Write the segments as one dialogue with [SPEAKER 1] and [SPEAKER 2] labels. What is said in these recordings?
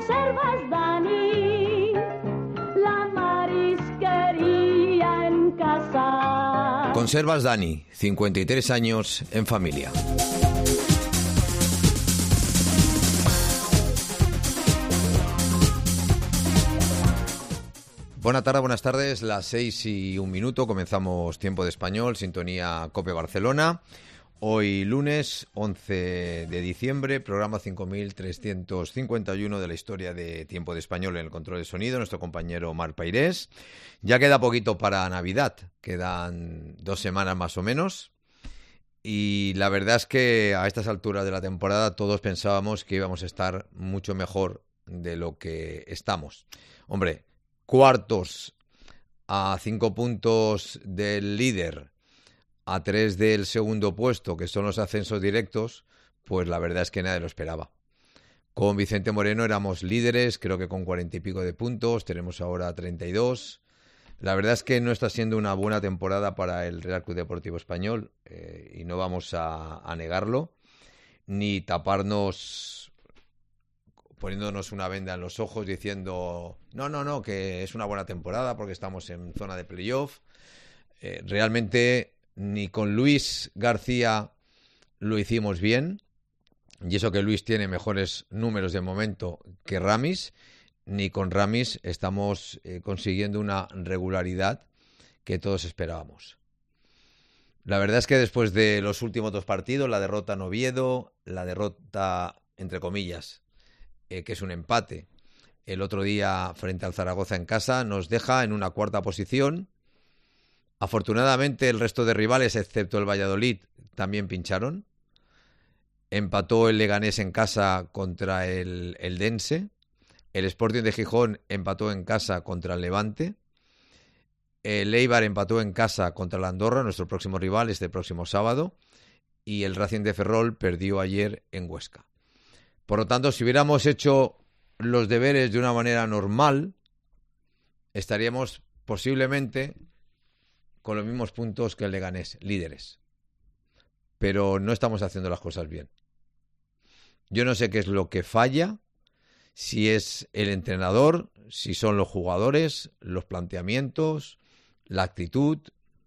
[SPEAKER 1] Conservas Dani, la marisquería en casa.
[SPEAKER 2] Conservas Dani, 53 años en familia. Buenas tardes, las 6:01, comenzamos Tiempo de Español, sintonía COPE Barcelona. Hoy lunes 11 de diciembre, programa 5351 de la historia de Tiempo de Español en el control de sonido, nuestro compañero Marc Pairés. Ya queda poquito para Navidad, quedan 2 semanas más o menos. Y la verdad es que a estas alturas de la temporada todos pensábamos que íbamos a estar mucho mejor de lo que estamos. Hombre, cuartos a 5 puntos del líder, a 3 del segundo puesto, que son los ascensos directos, pues la verdad es que nadie lo esperaba. Con Vicente Moreno éramos líderes, creo que con 40 y pico de puntos, tenemos ahora 32. La verdad es que no está siendo una buena temporada para el Real Club Deportivo Español, y no vamos a negarlo, ni taparnos poniéndonos una venda en los ojos diciendo no, que es una buena temporada porque estamos en zona de playoff. Realmente ni con Luis García lo hicimos bien, y eso que Luis tiene mejores números de momento que Ramis, ni con Ramis estamos consiguiendo una regularidad que todos esperábamos. La verdad es que después de los últimos 2 partidos, la derrota en Oviedo, la derrota entre comillas, que es un empate, el otro día frente al Zaragoza en casa, nos deja en una 4ª posición. Afortunadamente el resto de rivales, excepto el Valladolid, también pincharon. Empató el Leganés en casa contra el Dense. El Sporting de Gijón empató en casa contra el Levante. El Eibar empató en casa contra el Andorra, nuestro próximo rival, este próximo sábado. Y el Racing de Ferrol perdió ayer en Huesca. Por lo tanto, si hubiéramos hecho los deberes de una manera normal, estaríamos posiblemente con los mismos puntos que el Leganés, líderes. Pero no estamos haciendo las cosas bien. Yo no sé qué es lo que falla, si es el entrenador, si son los jugadores, los planteamientos, la actitud,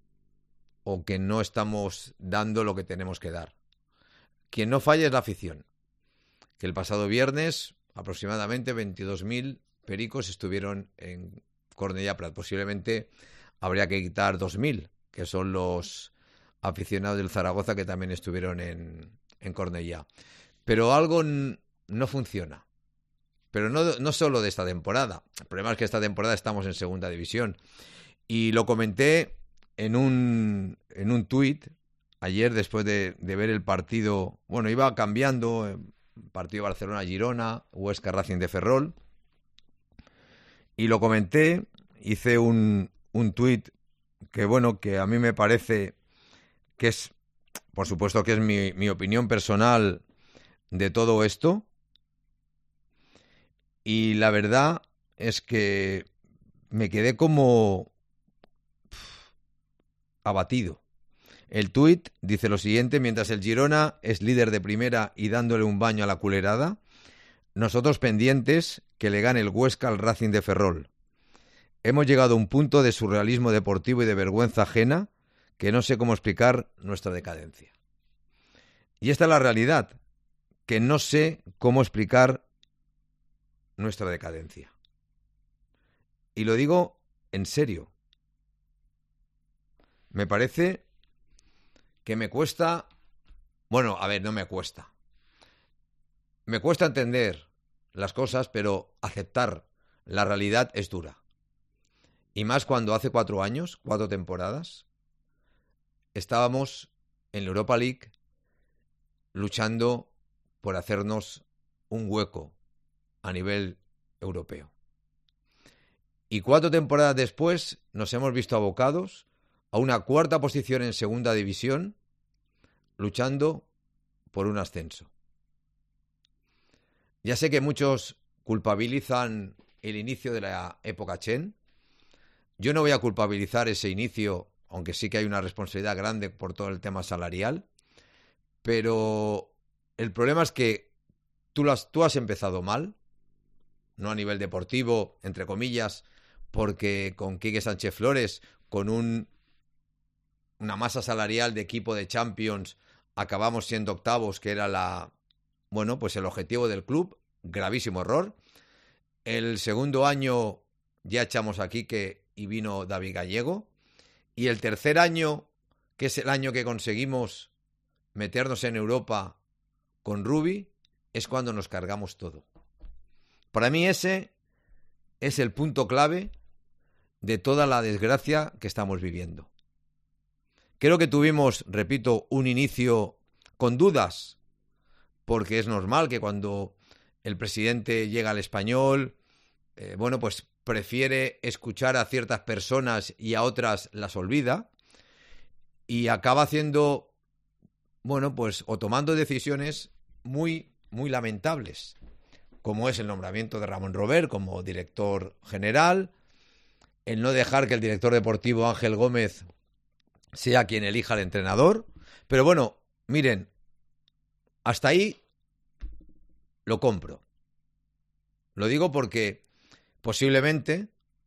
[SPEAKER 2] o que no estamos dando lo que tenemos que dar. Quien no falla es la afición, que el pasado viernes aproximadamente 22.000 pericos estuvieron en Cornellà Prat. Posiblemente habría que quitar 2.000, que son los aficionados del Zaragoza que también estuvieron en Cornellà. Pero algo no funciona. Pero no solo de esta temporada. El problema es que esta temporada estamos en segunda división. Y lo comenté en un tuit ayer después de ver el partido. Bueno, iba cambiando, partido Barcelona-Girona, Huesca Racing de Ferrol. Y lo comenté, hice un tuit que a mí me parece que es, por supuesto que es mi opinión personal de todo esto. Y la verdad es que me quedé como abatido. El tuit dice lo siguiente: mientras el Girona es líder de primera y dándole un baño a la culerada, nosotros pendientes que le gane el Huesca al Racing de Ferrol. Hemos llegado a un punto de surrealismo deportivo y de vergüenza ajena que no sé cómo explicar nuestra decadencia. Y esta es la realidad, que no sé cómo explicar nuestra decadencia. Y lo digo en serio. Me parece que me cuesta... Bueno, a ver, no me cuesta. Me cuesta entender las cosas, pero aceptar la realidad es dura. Y más cuando hace 4 años, 4 temporadas, estábamos en la Europa League luchando por hacernos un hueco a nivel europeo. Y 4 temporadas después nos hemos visto abocados a una 4ª posición en segunda división, luchando por un ascenso. Ya sé que muchos culpabilizan el inicio de la época Chen. Yo no voy a culpabilizar ese inicio, aunque sí que hay una responsabilidad grande por todo el tema salarial, pero el problema es que tú has empezado mal, no a nivel deportivo, entre comillas, porque con Quique Sánchez Flores, con una masa salarial de equipo de Champions, acabamos siendo octavos, que era pues el objetivo del club. Gravísimo error. El segundo año ya echamos a Quique y vino David Gallego. Y el tercer año, que es el año que conseguimos meternos en Europa con Rubi, es cuando nos cargamos todo. Para mí ese es el punto clave de toda la desgracia que estamos viviendo. Creo que tuvimos, repito, un inicio con dudas, porque es normal que cuando el presidente llega al Español, pues prefiere escuchar a ciertas personas y a otras las olvida, y acaba haciendo, pues o tomando decisiones muy, muy lamentables, como es el nombramiento de Ramón Robert como director general, el no dejar que el director deportivo Ángel Gómez sea quien elija al entrenador. Pero bueno, miren, hasta ahí lo compro. Lo digo porque posiblemente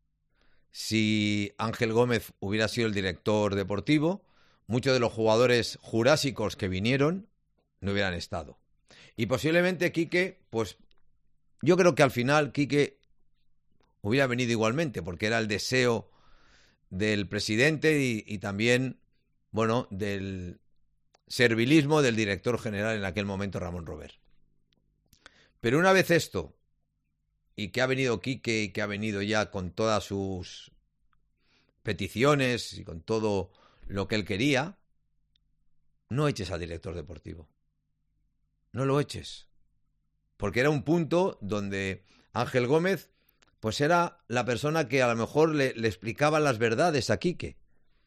[SPEAKER 2] si Ángel Gómez hubiera sido el director deportivo, muchos de los jugadores jurásicos que vinieron no hubieran estado. Y posiblemente Quique, pues yo creo que al final Quique hubiera venido igualmente, porque era el deseo del presidente y también, del servilismo del director general en aquel momento, Ramón Robert. Pero una vez esto, y que ha venido Quique y que ha venido ya con todas sus peticiones y con todo lo que él quería, no eches al director deportivo. No lo eches. Porque era un punto donde Ángel Gómez pues era la persona que a lo mejor le explicaba las verdades a Quique.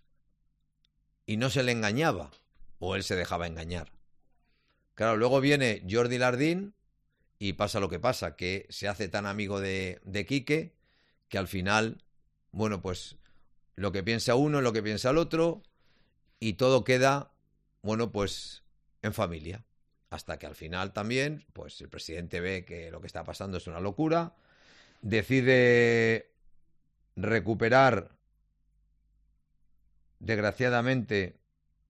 [SPEAKER 2] Y no se le engañaba, o él se dejaba engañar. Claro, luego viene Jordi Lardín y pasa lo que pasa, que se hace tan amigo de Quique que al final, pues lo que piensa uno es lo que piensa el otro y todo queda, pues en familia. Hasta que al final también, pues el presidente ve que lo que está pasando es una locura, decide recuperar, desgraciadamente,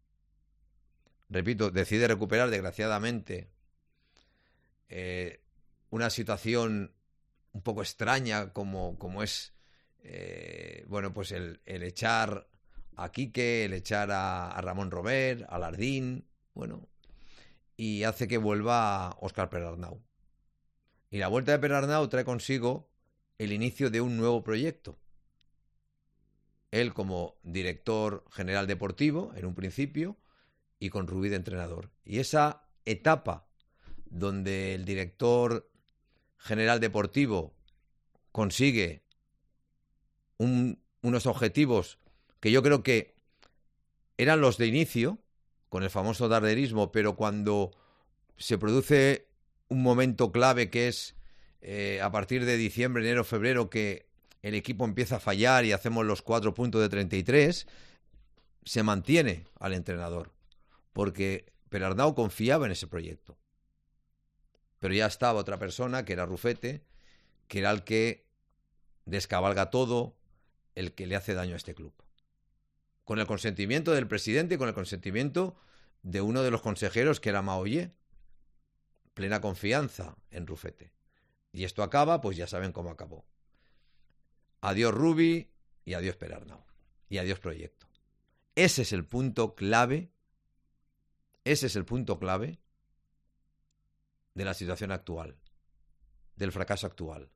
[SPEAKER 2] una situación un poco extraña como es, pues el echar a Quique, el echar a Ramón Robert, a Lardín, y hace que vuelva Óscar Perarnau. Y la vuelta de Perarnau trae consigo el inicio de un nuevo proyecto. Él como director general deportivo, en un principio, y con Rubi de entrenador. Y esa etapa donde el director general deportivo consigue unos objetivos que yo creo que eran los de inicio, con el famoso darderismo, pero cuando se produce un momento clave que es a partir de diciembre, enero, febrero, que el equipo empieza a fallar y hacemos los 4 puntos de 33, se mantiene al entrenador, porque Perarnau confiaba en ese proyecto. Pero ya estaba otra persona, que era Rufete, que era el que descabalga todo, el que le hace daño a este club. Con el consentimiento del presidente y con el consentimiento de uno de los consejeros, que era Maoye. Plena confianza en Rufete. Y esto acaba, pues ya saben cómo acabó. Adiós Rubi y adiós Perarnau. Y adiós proyecto. Ese es el punto clave. Ese es el punto clave de la situación actual, del fracaso actual.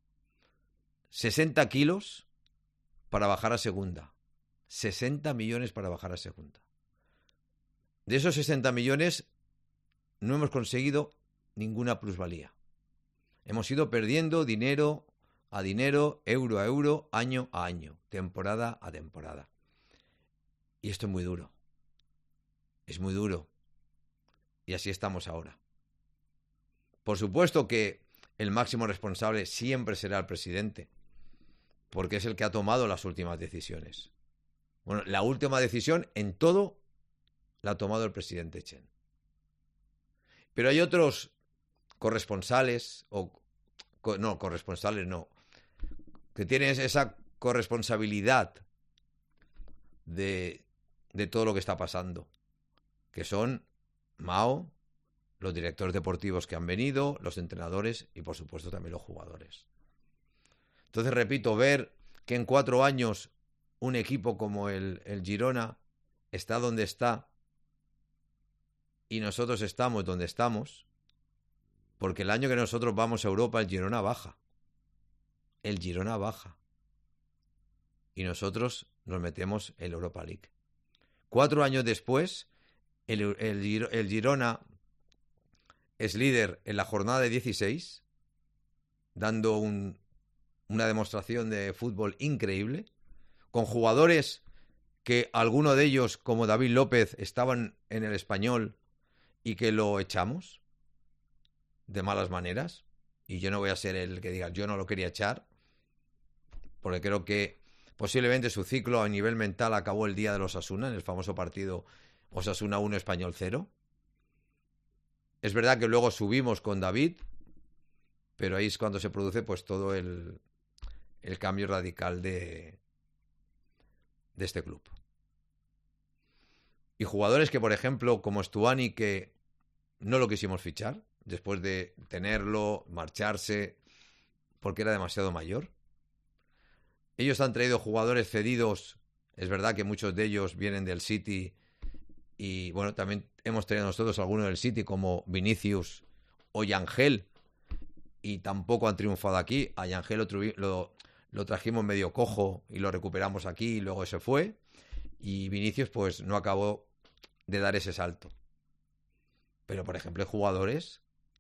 [SPEAKER 2] 60 kilos para bajar a segunda. 60 millones para bajar a segunda. De esos 60 millones no hemos conseguido ninguna plusvalía. Hemos ido perdiendo dinero a dinero, euro a euro, año a año, temporada a temporada. Y esto es muy duro. Es muy duro. Y así estamos ahora. Por supuesto que el máximo responsable siempre será el presidente, porque es el que ha tomado las últimas decisiones. La última decisión en todo la ha tomado el presidente Chen. Pero hay otros corresponsales o no, corresponsales no, que tienen esa corresponsabilidad de todo lo que está pasando, que son Mao, los directores deportivos que han venido, los entrenadores y por supuesto también los jugadores. Entonces, repito, ver que en 4 años un equipo como el Girona está donde está y nosotros estamos donde estamos, porque el año que nosotros vamos a Europa el Girona baja. El Girona baja. Y nosotros nos metemos en la Europa League. 4 años después, el Girona es líder en la jornada de 16, dando una demostración de fútbol increíble, con jugadores que alguno de ellos, como David López, estaban en el Español y que lo echamos de malas maneras. Y yo no voy a ser el que diga, yo no lo quería echar, porque creo que posiblemente su ciclo a nivel mental acabó el día de los Osasuna, en el famoso partido Osasuna 1, Español 0. Es verdad que luego subimos con David, pero ahí es cuando se produce pues todo el cambio radical de este club. Y jugadores que, por ejemplo, como Stuani, que no lo quisimos fichar, después de tenerlo, marcharse, porque era demasiado mayor. Ellos han traído jugadores cedidos, es verdad que muchos de ellos vienen del City y bueno, también hemos traído nosotros algunos del City como Vinicius o Yangel y tampoco han triunfado aquí. A Yangel lo trajimos medio cojo y lo recuperamos aquí y luego se fue, y Vinicius pues no acabó de dar ese salto. Pero por ejemplo hay jugadores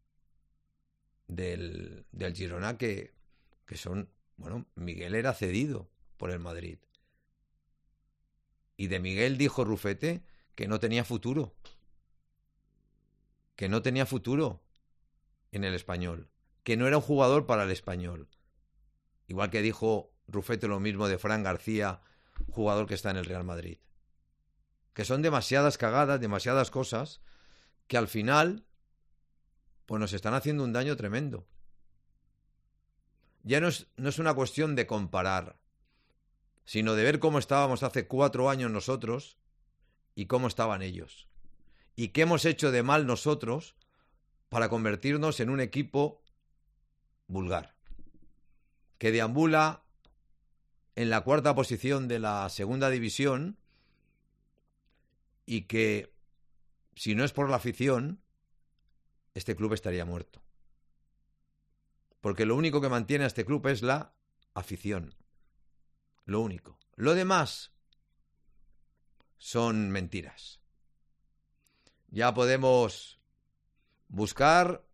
[SPEAKER 2] del Girona que son, bueno, Miguel era cedido por el Madrid. Y de Miguel dijo Rufete que no tenía futuro. Que no tenía futuro en el Español. Que no era un jugador para el Español. Igual que dijo Rufete lo mismo de Fran García, jugador que está en el Real Madrid. Que son demasiadas cagadas, demasiadas cosas que al final pues nos están haciendo un daño tremendo. Ya no es una cuestión de comparar, sino de ver cómo estábamos hace 4 años nosotros y cómo estaban ellos. Y qué hemos hecho de mal nosotros para convertirnos en un equipo vulgar, que deambula en la 4ª posición de la 2ª división y que, si no es por la afición, este club estaría muerto. Porque lo único que mantiene a este club es la afición. Lo único. Lo demás son mentiras. Ya podemos buscar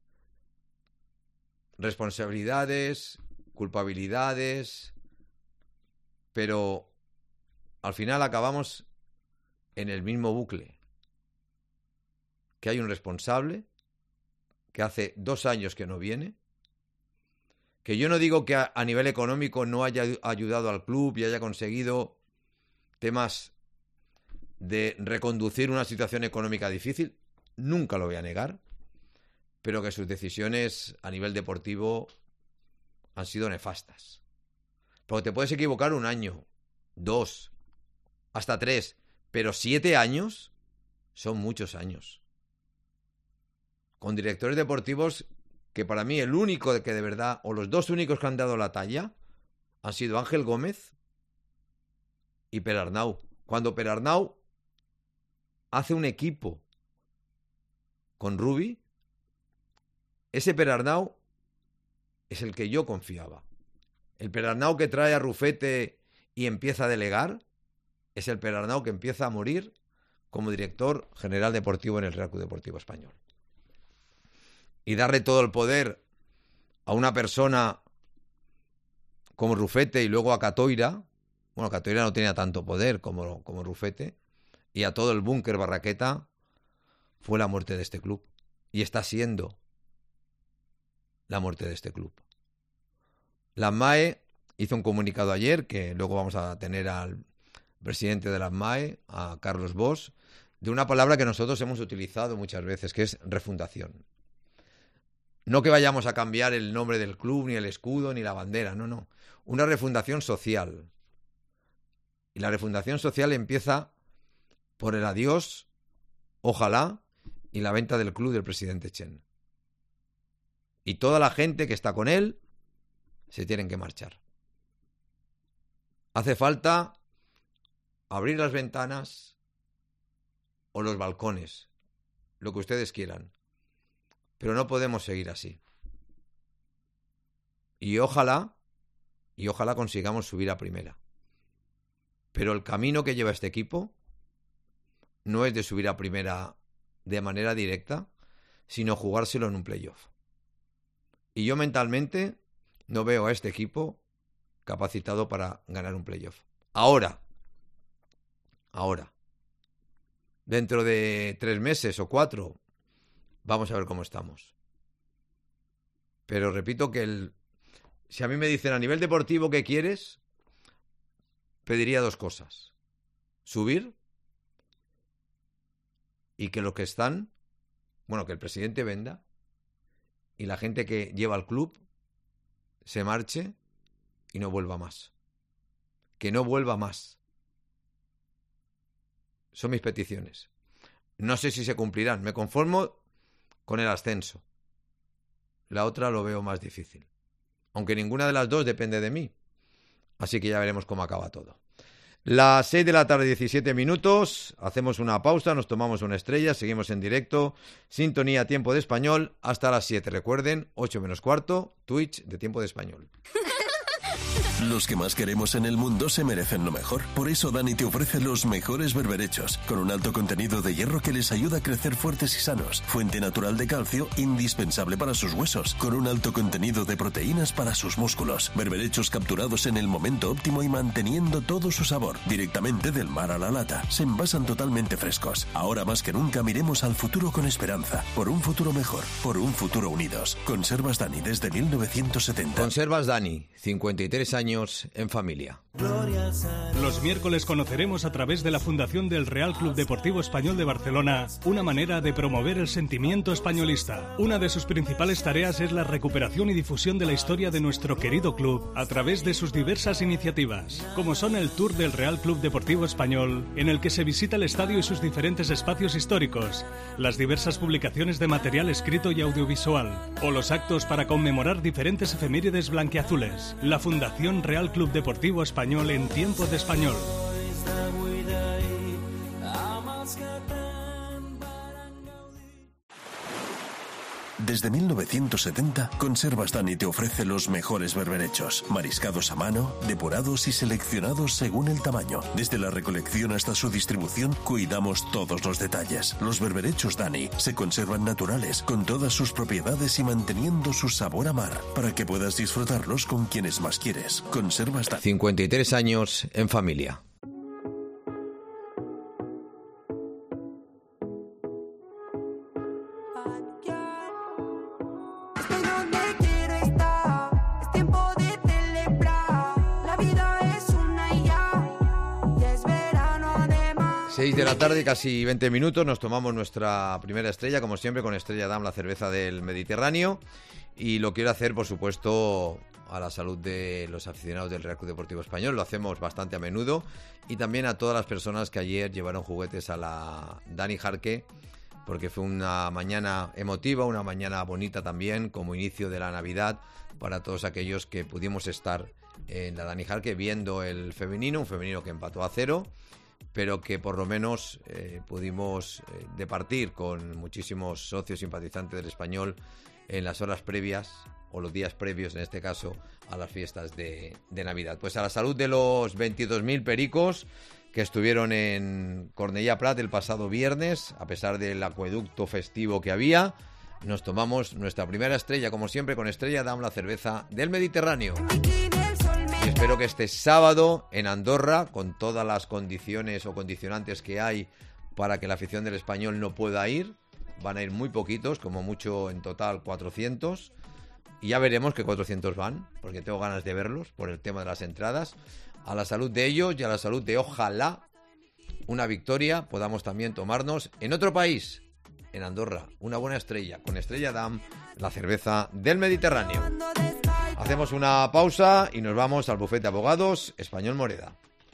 [SPEAKER 2] responsabilidades, culpabilidades, pero al final acabamos en el mismo bucle. Que hay un responsable que hace 2 años que no viene, que yo no digo que a nivel económico no haya ayudado al club y haya conseguido temas de reconducir una situación económica difícil, nunca lo voy a negar, pero que sus decisiones a nivel deportivo han sido nefastas. Porque te puedes equivocar 1 año, 2, hasta 3, pero 7 años son muchos años. Con directores deportivos que para mí el único que de verdad, o los 2 únicos que han dado la talla, han sido Ángel Gómez y Perarnau. Cuando Perarnau hace un equipo con Rubi, ese Perarnau es el que yo confiaba. El Perarnau que trae a Rufete y empieza a delegar es el Perarnau que empieza a morir como director general deportivo en el Real Club Deportivo Español. Y darle todo el poder a una persona como Rufete y luego a Catoira. Bueno, Catoira no tenía tanto poder como Rufete. Y a todo el búnker Barraqueta, fue la muerte de este club. Y está siendo la muerte de este club. La MAE hizo un comunicado ayer, que luego vamos a tener al presidente de la MAE, a Carlos Bosch, de una palabra que nosotros hemos utilizado muchas veces, que es refundación. No que vayamos a cambiar el nombre del club, ni el escudo, ni la bandera, no. Una refundación social. Y la refundación social empieza por el adiós, ojalá, y la venta del club del presidente Chen. Y toda la gente que está con él se tienen que marchar. Hace falta abrir las ventanas o los balcones, lo que ustedes quieran. Pero no podemos seguir así. Y ojalá consigamos subir a primera. Pero el camino que lleva este equipo no es de subir a primera de manera directa, sino jugárselo en un playoff. Y yo mentalmente no veo a este equipo capacitado para ganar un playoff. Ahora. Dentro de 3 meses o 4, vamos a ver cómo estamos. Pero repito que si a mí me dicen a nivel deportivo ¿qué quieres? Pediría 2 cosas. Subir y que los que están, que el presidente venda y la gente que lleva al club se marche y no vuelva más. Que no vuelva más. Son mis peticiones. No sé si se cumplirán. Me conformo con el ascenso. La otra lo veo más difícil. Aunque ninguna de las dos depende de mí. Así que ya veremos cómo acaba todo. Las 6 de la tarde, 17 minutos. Hacemos una pausa, nos tomamos una estrella, seguimos en directo. Sintonía Tiempo de Español hasta las 7. Recuerden, 8 menos cuarto, Twitch de Tiempo de Español.
[SPEAKER 3] Los que más queremos en el mundo se merecen lo mejor. Por eso Dani te ofrece los mejores berberechos, con un alto contenido de hierro que les ayuda a crecer fuertes y sanos. Fuente natural de calcio, indispensable para sus huesos, con un alto contenido de proteínas para sus músculos. Berberechos capturados en el momento óptimo y manteniendo todo su sabor. Directamente del mar a la lata. Se envasan totalmente frescos. Ahora más que nunca miremos al futuro con esperanza. Por un futuro mejor. Por un futuro unidos. Conservas Dani desde 1970.
[SPEAKER 2] Conservas Dani, 53 años en familia.
[SPEAKER 4] Los miércoles conoceremos a través de la Fundación del Real Club Deportivo Español de Barcelona una manera de promover el sentimiento españolista. Una de sus principales tareas es la recuperación y difusión de la historia de nuestro querido club a través de sus diversas iniciativas, como son el Tour del Real Club Deportivo Español, en el que se visita el estadio y sus diferentes espacios históricos, las diversas publicaciones de material escrito y audiovisual, o los actos para conmemorar diferentes efemérides blanquiazules. La Fundación Real Club Deportivo Español en Tiempo de Español.
[SPEAKER 3] Desde 1970, Conservas Dani te ofrece los mejores berberechos, mariscados a mano, depurados y seleccionados según el tamaño. Desde la recolección hasta su distribución, cuidamos todos los detalles. Los berberechos Dani se conservan naturales, con todas sus propiedades y manteniendo su sabor a mar, para que puedas disfrutarlos con quienes más quieres. Conservas Dani.
[SPEAKER 2] 53 años en familia.
[SPEAKER 5] Estoy donde quiero estar, es tiempo de celebrar. La vida es una y es verano además.
[SPEAKER 2] 6 de la tarde, casi 20 minutos, nos tomamos nuestra primera estrella, como siempre, con Estrella Damm, la cerveza del Mediterráneo. Y lo quiero hacer, por supuesto, a la salud de los aficionados del Real Club Deportivo Español. Lo hacemos bastante a menudo. Y también a todas las personas que ayer llevaron juguetes a la Dani Jarque, porque fue una mañana emotiva, una mañana bonita también, como inicio de la Navidad, para todos aquellos que pudimos estar en la Dani Jarque viendo el femenino, un femenino que empató a 0, pero que por lo menos pudimos departir con muchísimos socios simpatizantes del Español en las horas previas, o los días previos en este caso, a las fiestas de Navidad. Pues a la salud de los 22.000 pericos que estuvieron en Cornellà Prat el pasado viernes, a pesar del acueducto festivo que había, nos tomamos nuestra primera estrella, como siempre, con Estrella Damm, la cerveza del Mediterráneo. Y espero que este sábado en Andorra, con todas las condiciones o condicionantes que hay para que la afición del Español no pueda ir, van a ir muy poquitos, como mucho en total 400, y ya veremos qué 400 van, porque tengo ganas de verlos por el tema de las entradas. A la salud de ellos y a la salud de, ojalá, una victoria podamos también tomarnos en otro país, en Andorra. Una buena estrella, con Estrella Damm, la cerveza del Mediterráneo. Hacemos una pausa y nos vamos al bufete de abogados Español Moreda.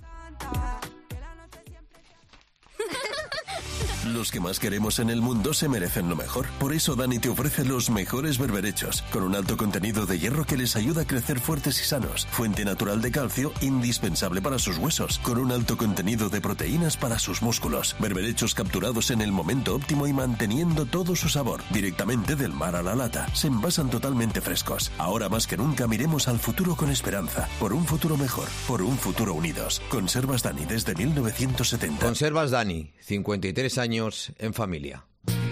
[SPEAKER 3] Los que más queremos en el mundo se merecen lo mejor. Por eso Dani te ofrece los mejores berberechos, con un alto contenido de hierro que les ayuda a crecer fuertes y sanos. Fuente natural de calcio, indispensable para sus huesos, con un alto contenido de proteínas para sus músculos. Berberechos capturados en el momento óptimo y manteniendo todo su sabor. Directamente del mar a la lata. Se envasan totalmente frescos. Ahora más que nunca miremos al futuro con esperanza. Por un futuro mejor. Por un futuro unidos. Conservas Dani desde 1970.
[SPEAKER 2] Conservas Dani, 53 años en familia.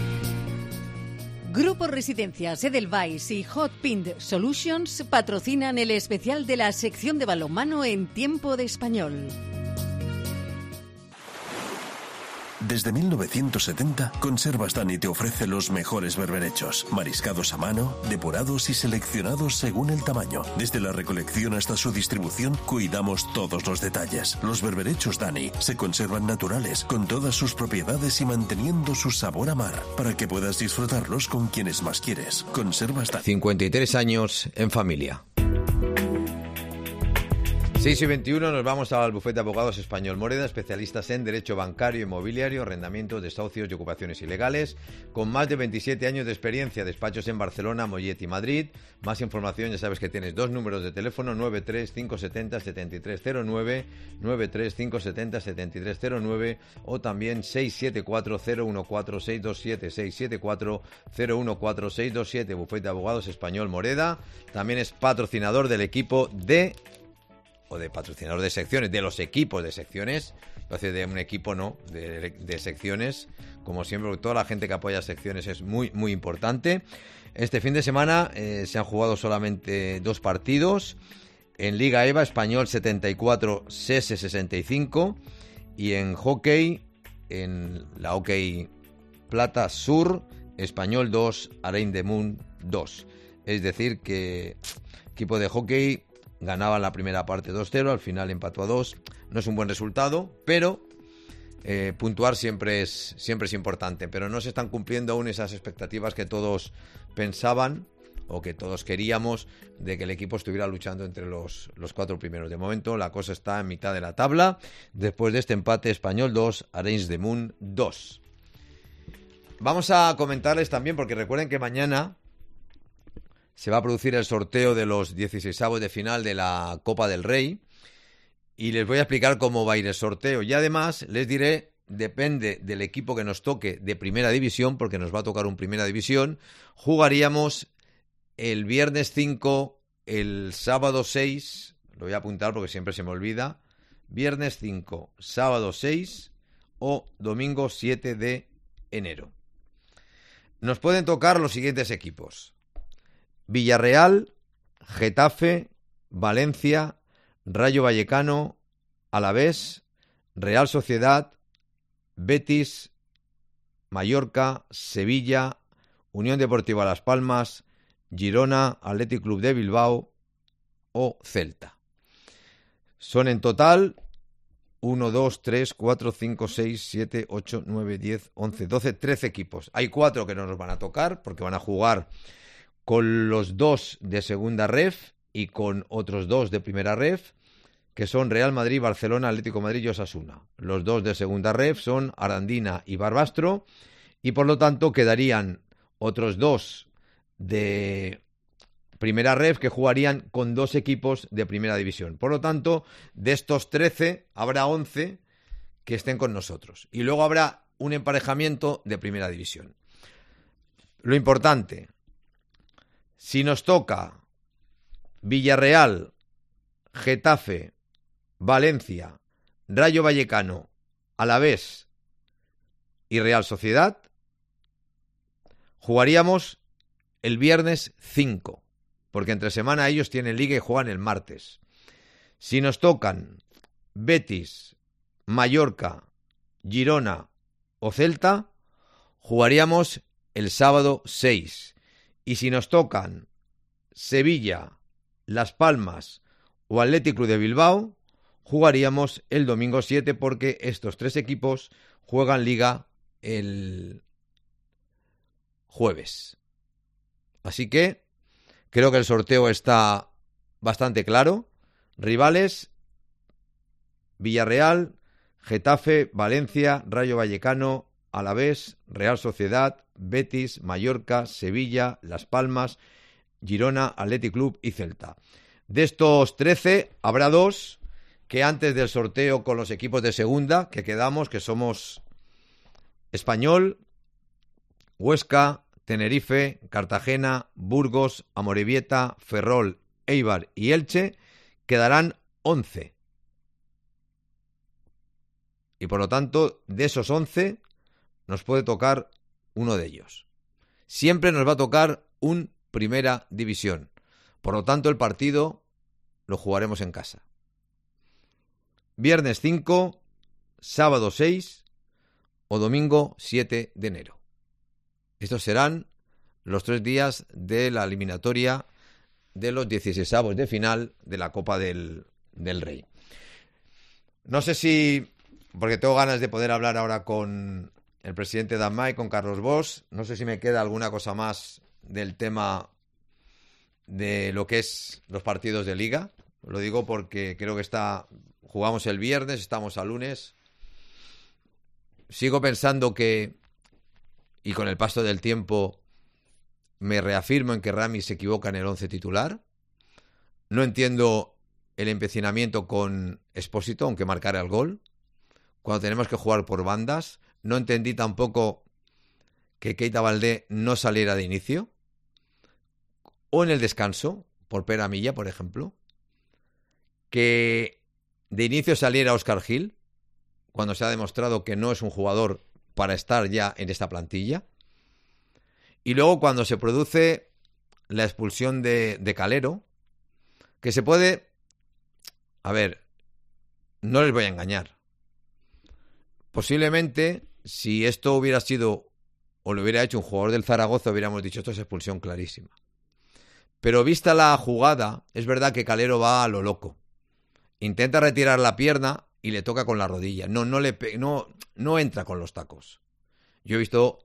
[SPEAKER 6] Grupo Residencias Edelweiss y Hot Pint Solutions patrocinan el especial de la sección de balonmano en Tiempo de Español.
[SPEAKER 3] Desde 1970, Conservas Dani te ofrece los mejores berberechos, mariscados a mano, depurados y seleccionados según el tamaño. Desde la recolección hasta su distribución, cuidamos todos los detalles. Los berberechos Dani se conservan naturales, con todas sus propiedades y manteniendo su sabor a mar, para que puedas disfrutarlos con quienes más quieres. Conservas Dani.
[SPEAKER 2] 53 años en familia. 6:21 nos vamos al bufete de abogados Español Moreda, especialistas en derecho bancario, inmobiliario, arrendamiento, desahucios y ocupaciones ilegales, con más de 27 años de experiencia, despachos en Barcelona, Mollet y Madrid. Más información, ya sabes que tienes dos números de teléfono, 935707309, 935707309 o también 674-014-627, 674-014-627, bufete de abogados Español Moreda. También es patrocinador del equipo de patrocinador de secciones, de los equipos de secciones, entonces de un equipo no, de secciones, como siempre, porque toda la gente que apoya secciones es muy, muy importante. Este fin de semana se han jugado solamente 2 partidos, en Liga EVA, Español 74, SESE 65, y en hockey, en la hockey plata sur, Español 2, Arenys de Munt 2, es decir que equipo de hockey ganaba la primera parte 2-0, al final empató a 2. No es un buen resultado, pero puntuar siempre es importante. Pero no se están cumpliendo aún esas expectativas que todos pensaban o que todos queríamos de que el equipo estuviera luchando entre los 4 primeros. De momento la cosa está en mitad de la tabla. Después de este empate, Español 2, Arenys de Munt 2. Vamos a comentarles también, porque recuerden que mañana se va a producir el sorteo de los 16avos de final de la Copa del Rey y les voy a explicar cómo va a ir el sorteo. Y además les diré, depende del equipo que nos toque de Primera División, porque nos va a tocar un Primera División, jugaríamos el viernes 5, el sábado 6, lo voy a apuntar porque siempre se me olvida, viernes 5, sábado 6 o domingo 7 de enero. Nos pueden tocar los siguientes equipos: Villarreal, Getafe, Valencia, Rayo Vallecano, Alavés, Real Sociedad, Betis, Mallorca, Sevilla, Unión Deportiva Las Palmas, Girona, Athletic Club de Bilbao o Celta. Son en total 1, 2, 3, 4, 5, 6, 7, 8, 9, 10, 11, 12, 13 equipos. Hay 4 que no nos van a tocar porque van a jugar con los 2 de segunda ref y con otros 2 de primera ref, que son Real Madrid, Barcelona, Atlético de Madrid y Osasuna. Los 2 de segunda ref son Arandina y Barbastro, y por lo tanto quedarían otros 2 de primera ref que jugarían con 2 equipos de primera división. Por lo tanto, de estos 13 habrá 11 que estén con nosotros, y luego habrá un emparejamiento de primera división. Lo importante: si nos toca Villarreal, Getafe, Valencia, Rayo Vallecano, Alavés y Real Sociedad, jugaríamos el viernes 5, porque entre semana ellos tienen liga y juegan el martes. Si nos tocan Betis, Mallorca, Girona o Celta, jugaríamos el sábado 6. Y si nos tocan Sevilla, Las Palmas o Athletic Club de Bilbao, jugaríamos el domingo 7, porque estos 3 equipos juegan liga el jueves. Así que creo que el sorteo está bastante claro. Rivales: Villarreal, Getafe, Valencia, Rayo Vallecano, Alavés, Real Sociedad, Betis, Mallorca, Sevilla, Las Palmas, Girona, Athletic Club y Celta. De estos 13 habrá 2 que antes del sorteo con los equipos de segunda que quedamos, que somos Español, Huesca, Tenerife, Cartagena, Burgos, Amorebieta, Ferrol, Eibar y Elche, quedarán 11. Y por lo tanto, de esos 11, nos puede tocar uno de ellos. Siempre nos va a tocar un Primera División. Por lo tanto, el partido lo jugaremos en casa. Viernes 5, sábado 6 o domingo 7 de enero. Estos serán los 3 días de la eliminatoria de los 16avos de final de la Copa del Rey. No sé si, porque tengo ganas de poder hablar ahora con el presidente de AMAI, con Carlos Bosch, no sé si me queda alguna cosa más del tema de lo que es los partidos de Liga. Lo digo porque creo que jugamos el viernes, estamos a lunes. Sigo pensando que, y con el paso del tiempo, me reafirmo en que Ramis se equivoca en el 11 titular. No entiendo el empecinamiento con Expósito, aunque marcara el gol, cuando tenemos que jugar por bandas. No entendí tampoco que Keita Valdé no saliera de inicio. O en el descanso, por Pere Milla, por ejemplo. Que de inicio saliera Óscar Gil, cuando se ha demostrado que no es un jugador para estar ya en esta plantilla. Y luego cuando se produce la expulsión de Calero, que se puede... A ver, no les voy a engañar. Posiblemente, si esto hubiera sido o lo hubiera hecho un jugador del Zaragoza, hubiéramos dicho esto es expulsión clarísima. Pero vista la jugada, es verdad que Calero va a lo loco. Intenta retirar la pierna y le toca con la rodilla. No entra con los tacos. Yo he visto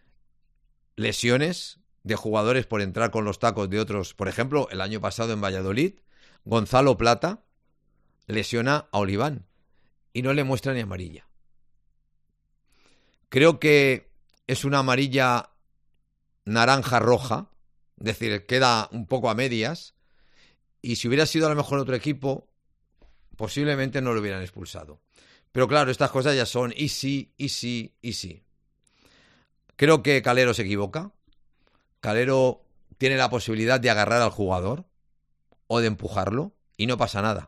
[SPEAKER 2] lesiones de jugadores por entrar con los tacos de otros. Por ejemplo, el año pasado en Valladolid, Gonzalo Plata lesiona a Oliván y no le muestra ni amarilla. Creo que es una amarilla naranja-roja, es decir, queda un poco a medias, y si hubiera sido a lo mejor otro equipo, posiblemente no lo hubieran expulsado. Pero claro, estas cosas ya son y sí. Creo que Calero se equivoca. Calero tiene la posibilidad de agarrar al jugador o de empujarlo y no pasa nada.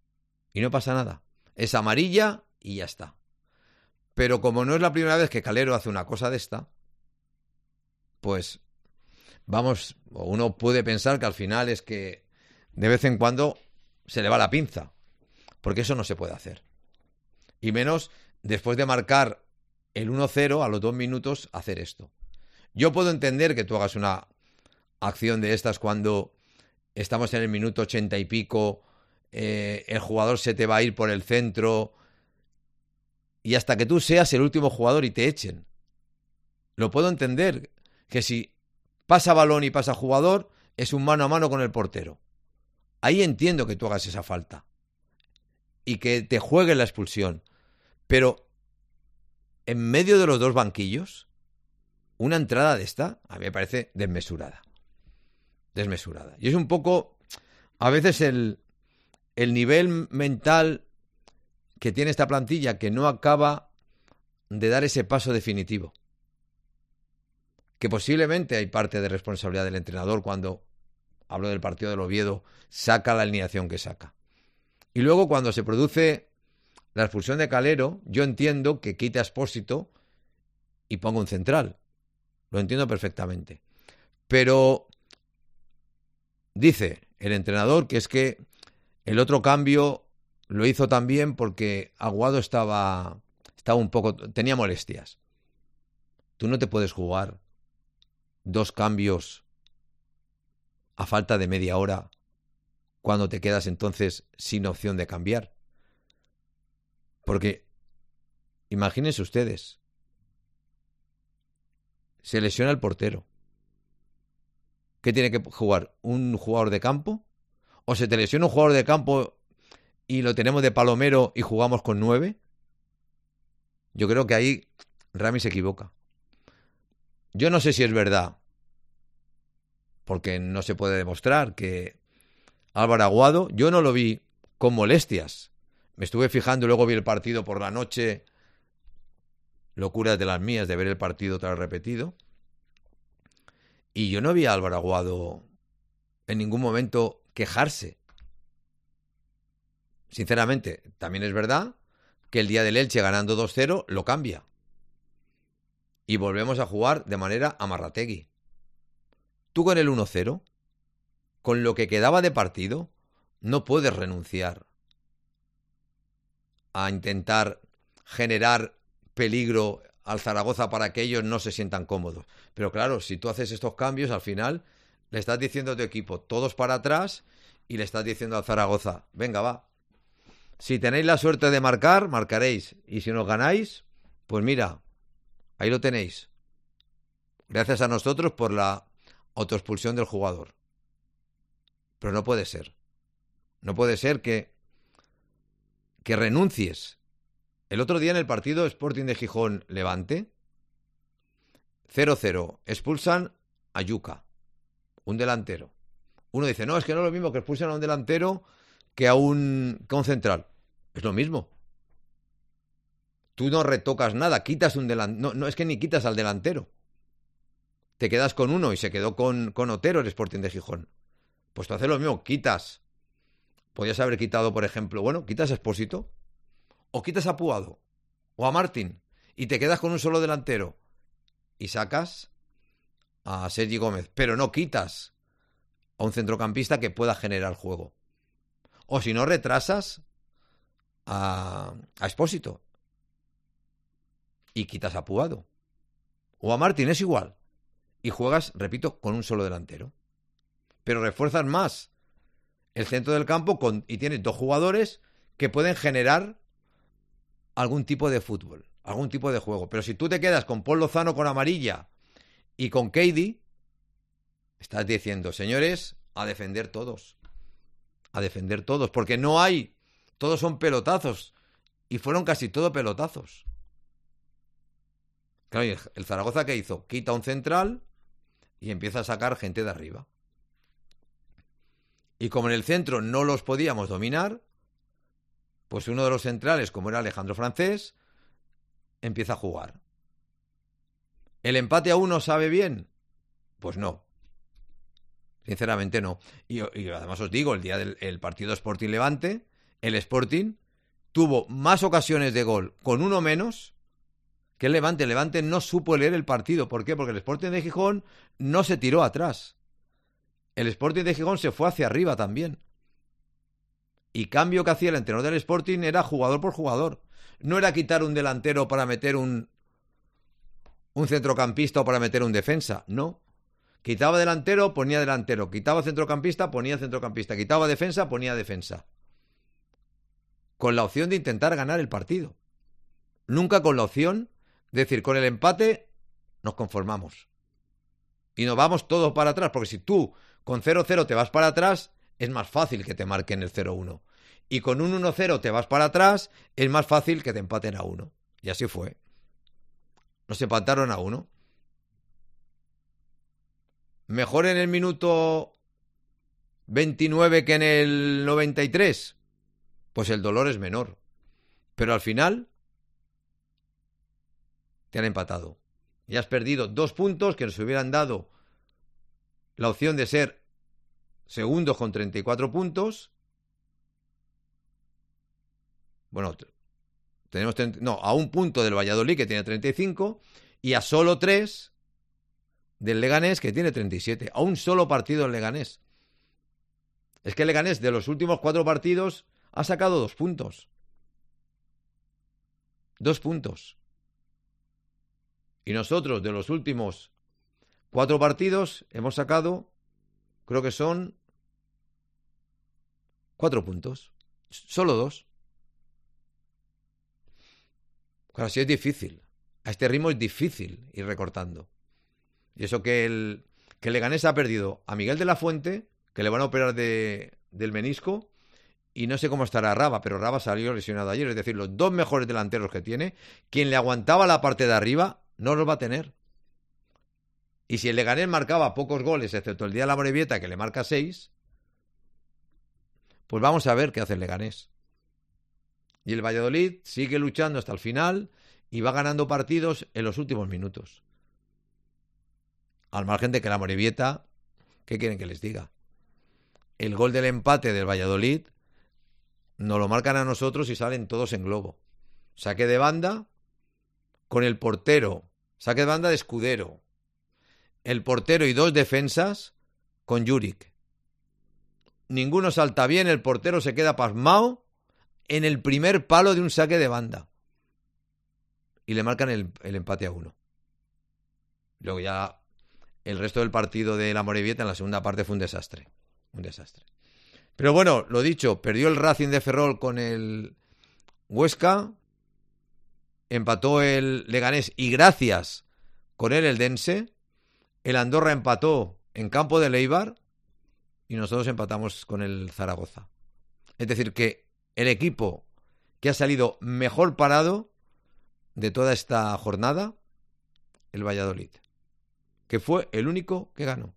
[SPEAKER 2] Es amarilla y ya está. Pero como no es la primera vez que Calero hace una cosa de esta, pues uno puede pensar que al final es que de vez en cuando se le va la pinza, porque eso no se puede hacer. Y menos después de marcar el 1-0 a los 2 minutos hacer esto. Yo puedo entender que tú hagas una acción de estas cuando estamos en el minuto 80 y pico, el jugador se te va a ir por el centro y hasta que tú seas el último jugador y te echen. Lo puedo entender, que si pasa balón y pasa jugador, es un mano a mano con el portero. Ahí entiendo que tú hagas esa falta y que te juegue la expulsión. Pero en medio de los dos banquillos, una entrada de esta a mí me parece desmesurada. Y es un poco, a veces, el nivel mental que tiene esta plantilla, que no acaba de dar ese paso definitivo. Que posiblemente hay parte de responsabilidad del entrenador cuando, hablo del partido del Oviedo, saca la alineación que saca. Y luego cuando se produce la expulsión de Calero, yo entiendo que quite a Expósito y ponga un central. Lo entiendo perfectamente. Pero dice el entrenador que es que el otro cambio lo hizo también porque Aguado estaba un poco... tenía molestias. Tú no te puedes jugar 2 cambios a falta de media hora cuando te quedas entonces sin opción de cambiar. Porque imagínense ustedes, se lesiona el portero, ¿Qué tiene que jugar? ¿Un jugador de campo? ¿O se te lesiona un jugador de campo y lo tenemos de palomero y jugamos con 9? Yo creo que ahí Rami se equivoca. Yo no sé si es verdad, porque no se puede demostrar que Álvaro Aguado, yo no lo vi con molestias. Me estuve fijando y luego vi el partido por la noche. Locuras de las mías de ver el partido otra vez repetido. Y yo no vi a Álvaro Aguado en ningún momento quejarse. Sinceramente, también es verdad que el día del Elche ganando 2-0 lo cambia. Y volvemos a jugar de manera amarrategui. Tú con el 1-0, con lo que quedaba de partido, no puedes renunciar a intentar generar peligro al Zaragoza para que ellos no se sientan cómodos. Pero claro, si tú haces estos cambios, al final le estás diciendo a tu equipo, todos para atrás, y le estás diciendo al Zaragoza, venga, va. Si tenéis la suerte de marcar, marcaréis. Y si nos ganáis, pues mira, ahí lo tenéis. Gracias a nosotros por la autoexpulsión del jugador. Pero no puede ser. No puede ser que renuncies. El otro día en el partido Sporting de Gijón Levante, 0-0, expulsan a Yuca, un delantero. Uno dice, no, es que no es lo mismo que expulsan a un delantero que a un central. Es lo mismo. Tú no retocas nada, quitas un delantero. No, es que ni quitas al delantero. Te quedas con uno y se quedó con Otero el Sporting de Gijón. Pues tú haces lo mismo, quitas. Podías haber quitado, por ejemplo, quitas a Expósito, o quitas a Puado, o a Martín, y te quedas con un solo delantero. Y sacas a Sergi Gómez, pero no quitas a un centrocampista que pueda generar juego. O si no, retrasas a Expósito y quitas a Puado. O a Martín, es igual. Y juegas, repito, con un solo delantero. Pero refuerzas más el centro del campo y tienes 2 jugadores que pueden generar algún tipo de fútbol, algún tipo de juego. Pero si tú te quedas con Paul Lozano con amarilla y con Keidi, estás diciendo, señores, a defender todos. A defender todos, porque no hay, todos son pelotazos. Y fueron casi todo pelotazos. Claro, y el Zaragoza, ¿qué hizo? Quita un central y empieza a sacar gente de arriba. Y como en el centro no los podíamos dominar, pues uno de los centrales, como era Alejandro Francés, empieza a jugar. ¿El empate a 1 sabe bien? Pues no. Sinceramente no. Y además os digo, el día del partido Sporting Levante, el Sporting tuvo más ocasiones de gol con uno menos que el Levante. El Levante no supo leer el partido. ¿Por qué? Porque el Sporting de Gijón no se tiró atrás. El Sporting de Gijón se fue hacia arriba también. Y cambio que hacía el entrenador del Sporting era jugador por jugador. No era quitar un delantero para meter un centrocampista o para meter un defensa. No. Quitaba delantero, ponía delantero. Quitaba centrocampista, ponía centrocampista. Quitaba defensa, ponía defensa. Con la opción de intentar ganar el partido. Nunca con la opción de decir, con el empate nos conformamos. Y nos vamos todos para atrás. Porque si tú con 0-0 te vas para atrás, es más fácil que te marquen el 0-1. Y con un 1-0 te vas para atrás, es más fácil que te empaten a 1. Y así fue. Nos empataron a 1. ¿Mejor en el minuto 29 que en el 93? Pues el dolor es menor. Pero al final te han empatado. Y has perdido 2 puntos que nos hubieran dado la opción de ser segundos con 34 puntos. Bueno, tenemos a 1 punto del Valladolid, que tiene 35, y a solo 3 del Leganés, que tiene 37. A un solo partido el Leganés. Es que el Leganés de los últimos 4 partidos ha sacado 2 puntos. 2 puntos. Y nosotros de los últimos 4 partidos hemos sacado, creo que son 4 puntos. Solo 2. Claro, sí es difícil. A este ritmo es difícil ir recortando. Y eso que que el Leganés ha perdido a Miguel de la Fuente, que le van a operar del menisco, y no sé cómo estará Raba, pero Raba salió lesionado ayer. Es decir, los dos mejores delanteros que tiene, quien le aguantaba la parte de arriba, no los va a tener. Y si el Leganés marcaba pocos goles, excepto el día de la Amorebieta, que le marca 6, pues vamos a ver qué hace el Leganés. Y el Valladolid sigue luchando hasta el final y va ganando partidos en los últimos minutos. Al margen de que la Amorebieta, ¿qué quieren que les diga? El gol del empate del Valladolid nos lo marcan a nosotros y salen todos en globo. Saque de banda con el portero, saque de banda de Escudero, el portero y 2 defensas con Juric. Ninguno salta bien, el portero se queda pasmado en el primer palo de un saque de banda. Y le marcan el empate a 1. Luego ya el resto del partido de la Amorebieta en la segunda parte fue un desastre. Un desastre. Pero bueno, lo dicho, perdió el Racing de Ferrol con el Huesca, empató el Leganés y gracias con él el Dense, el Andorra empató en campo de Leibar y nosotros empatamos con el Zaragoza. Es decir, que el equipo que ha salido mejor parado de toda esta jornada, el Valladolid, que fue el único que ganó.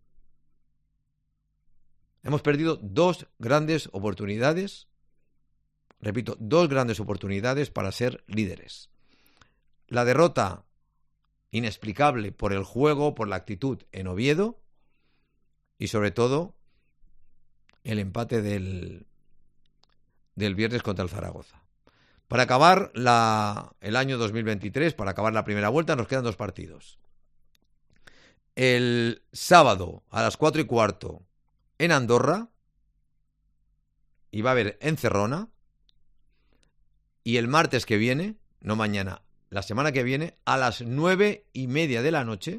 [SPEAKER 2] Hemos perdido 2 grandes oportunidades, repito, 2 grandes oportunidades para ser líderes. La derrota inexplicable por el juego, por la actitud en Oviedo y sobre todo el empate del viernes contra el Zaragoza. Para acabar el año 2023, para acabar la primera vuelta, nos quedan 2 partidos. El sábado a las 4:15 en Andorra, y va a haber en Cerrona, y el martes que viene, no mañana, la semana que viene, a las 9:30 de la noche,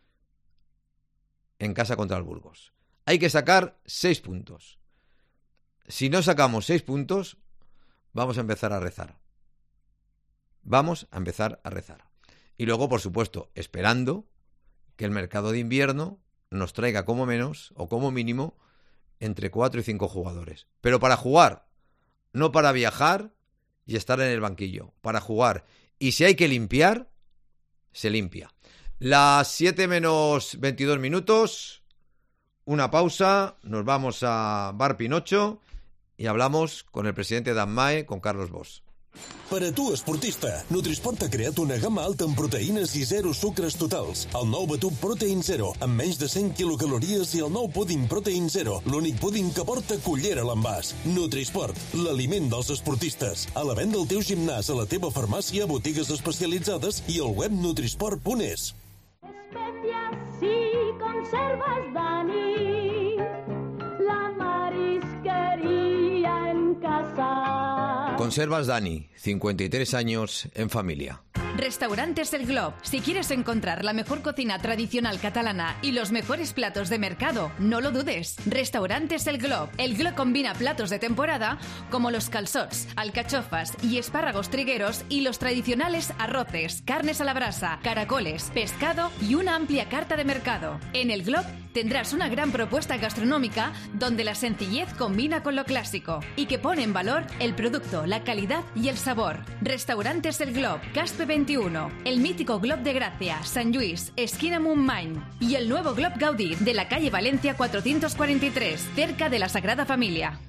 [SPEAKER 2] en casa contra el Burgos. Hay que sacar 6 puntos. Si no sacamos 6 puntos, vamos a empezar a rezar. Vamos a empezar a rezar. Y luego, por supuesto, esperando que el mercado de invierno nos traiga como menos o como mínimo entre 4 y 5 jugadores. Pero para jugar, no para viajar y estar en el banquillo. Para jugar. Y si hay que limpiar, se limpia. Las 7 menos 22 minutos, una pausa, nos vamos a Bar Pinocho y hablamos con el presidente d'AMMAE, con Carlos Bosch.
[SPEAKER 3] Per a tu, esportista, Nutrisport ha creat una gamma alta en proteïnes i 0 sucres totals. El nou batut Protein Zero, amb menys de 100 quilocalories, i el nou púding Protein Zero, l'únic púding que porta cullera a l'envàs. Nutrisport, l'aliment dels esportistes. A la venda al teu gimnàs, a la teva farmàcia, botigues especialitzades i al web nutrisport.es.
[SPEAKER 1] Especias y conservas, Dani, la marisquería en casa.
[SPEAKER 2] Conservas Dani, 53 años en familia.
[SPEAKER 7] Restaurantes El Glob. Si quieres encontrar la mejor cocina tradicional catalana y los mejores platos de mercado, no lo dudes. Restaurantes El Glob. El Glob combina platos de temporada como los calçots, alcachofas y espárragos trigueros y los tradicionales arroces, carnes a la brasa, caracoles, pescado y una amplia carta de mercado. En El Glob tendrás una gran propuesta gastronómica donde la sencillez combina con lo clásico y que pone en valor el producto, la calidad y el sabor. Restaurantes El Glob, Caspe 21, el mítico Glob de Gracia, Sant Lluís, esquina Montmany y el nuevo Glob Gaudí de la calle Valencia 443, cerca de la Sagrada Familia.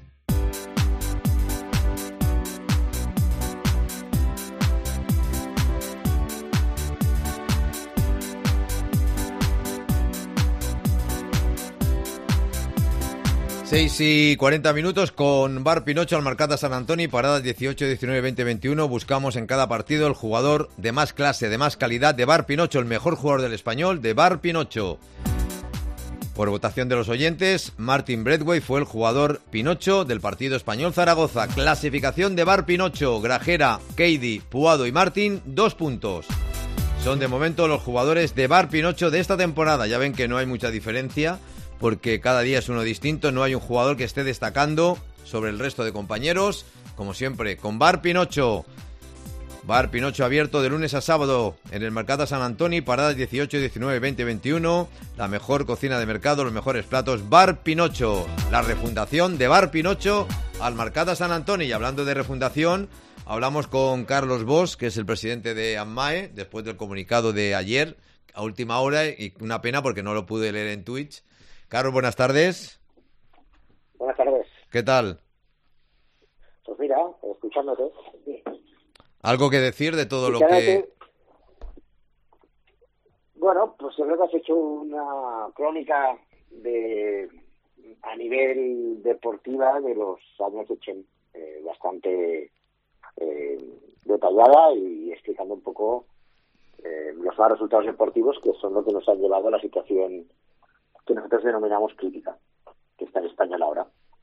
[SPEAKER 2] Seis y 40 minutos con Bar Pinocho al Mercat de Sant Antoni, paradas 18, 19, 20, 21. Buscamos en cada partido el jugador de más clase, de más calidad de Bar Pinocho, el mejor jugador del español de Bar Pinocho. Por votación de los oyentes, Martin Bradway fue el jugador Pinocho del partido Español-Zaragoza. Clasificación de Bar Pinocho: Grajera, Keidi, Puado y Martín, 2 puntos. Son de momento los jugadores de Bar Pinocho de esta temporada. Ya ven que no hay mucha diferencia, porque cada día es uno distinto, no hay un jugador que esté destacando sobre el resto de compañeros, como siempre, con Bar Pinocho. Bar Pinocho abierto de lunes a sábado en el Mercado San Antoni, paradas 18, 19, 20, 21. La mejor cocina de mercado, los mejores platos. Bar Pinocho, la refundación de Bar Pinocho al Mercado San Antoni. Y hablando de refundación, hablamos con Carlos Bosch, que es el presidente de AMMAE, después del comunicado de ayer, a última hora, y una pena porque no lo pude leer en Twitch. Carlos, buenas tardes.
[SPEAKER 8] Buenas tardes.
[SPEAKER 2] ¿Qué tal?
[SPEAKER 8] Pues mira, escuchándote.
[SPEAKER 2] ¿Algo que decir de todo lo que...?
[SPEAKER 8] Bueno, pues yo creo que has hecho una crónica a nivel deportiva de los años 80, bastante detallada y explicando un poco los malos resultados deportivos que son lo que nos han llevado a la situación que nosotros denominamos crítica, que está en España ahora.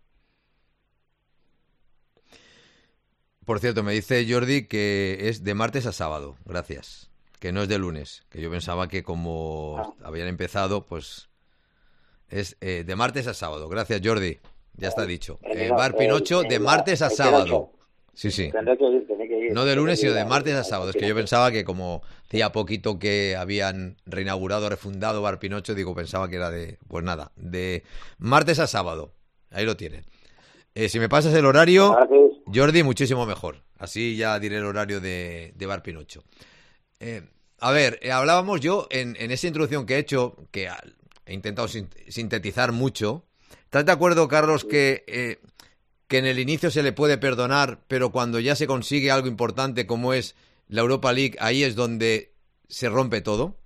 [SPEAKER 2] Por cierto, me dice Jordi que es de martes a sábado, gracias, que no es de lunes, que yo pensaba que como habían empezado, pues es de martes a sábado. Gracias, Jordi, ya está dicho. Bar Pinocho de martes a sábado. Sí, sí.
[SPEAKER 8] Tendré que ir.
[SPEAKER 2] No de lunes, sino de martes a sábado. Es que yo pensaba que como hacía poquito que habían reinaugurado, refundado Bar Pinocho, pensaba que era pues nada, de martes a sábado. Ahí lo tienen. Si me pasas el horario, Jordi, muchísimo mejor. Así ya diré el horario de Bar Pinocho. A ver, hablábamos yo en esa introducción que he hecho, que he intentado sintetizar mucho. ¿Estás de acuerdo, Carlos, que en el inicio se le puede perdonar, pero cuando ya se consigue algo importante como es la Europa League, ahí es donde se rompe todo?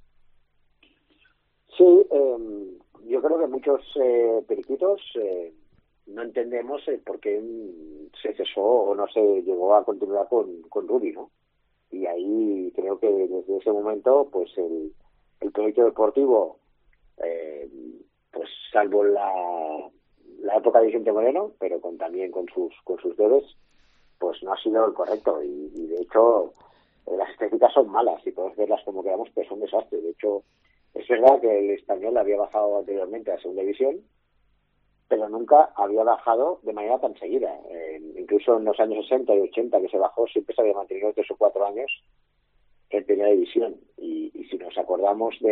[SPEAKER 8] Sí, yo creo que muchos periquitos... no entendemos por qué se cesó o no se llegó a continuar con Rubi, ¿no? Y ahí creo que desde ese momento, pues el proyecto deportivo, pues salvo la época de Vicente Moreno, pero también con sus debes, pues no ha sido el correcto. Y de hecho, las estadísticas son malas y podemos verlas como queramos, pero son un desastre. De hecho, es verdad que el Español había bajado anteriormente a la segunda división, pero nunca había bajado de manera tan seguida. Incluso en los años 60 y 80 que se bajó, siempre se había mantenido 3 o 4 años en primera división. Y si nos acordamos de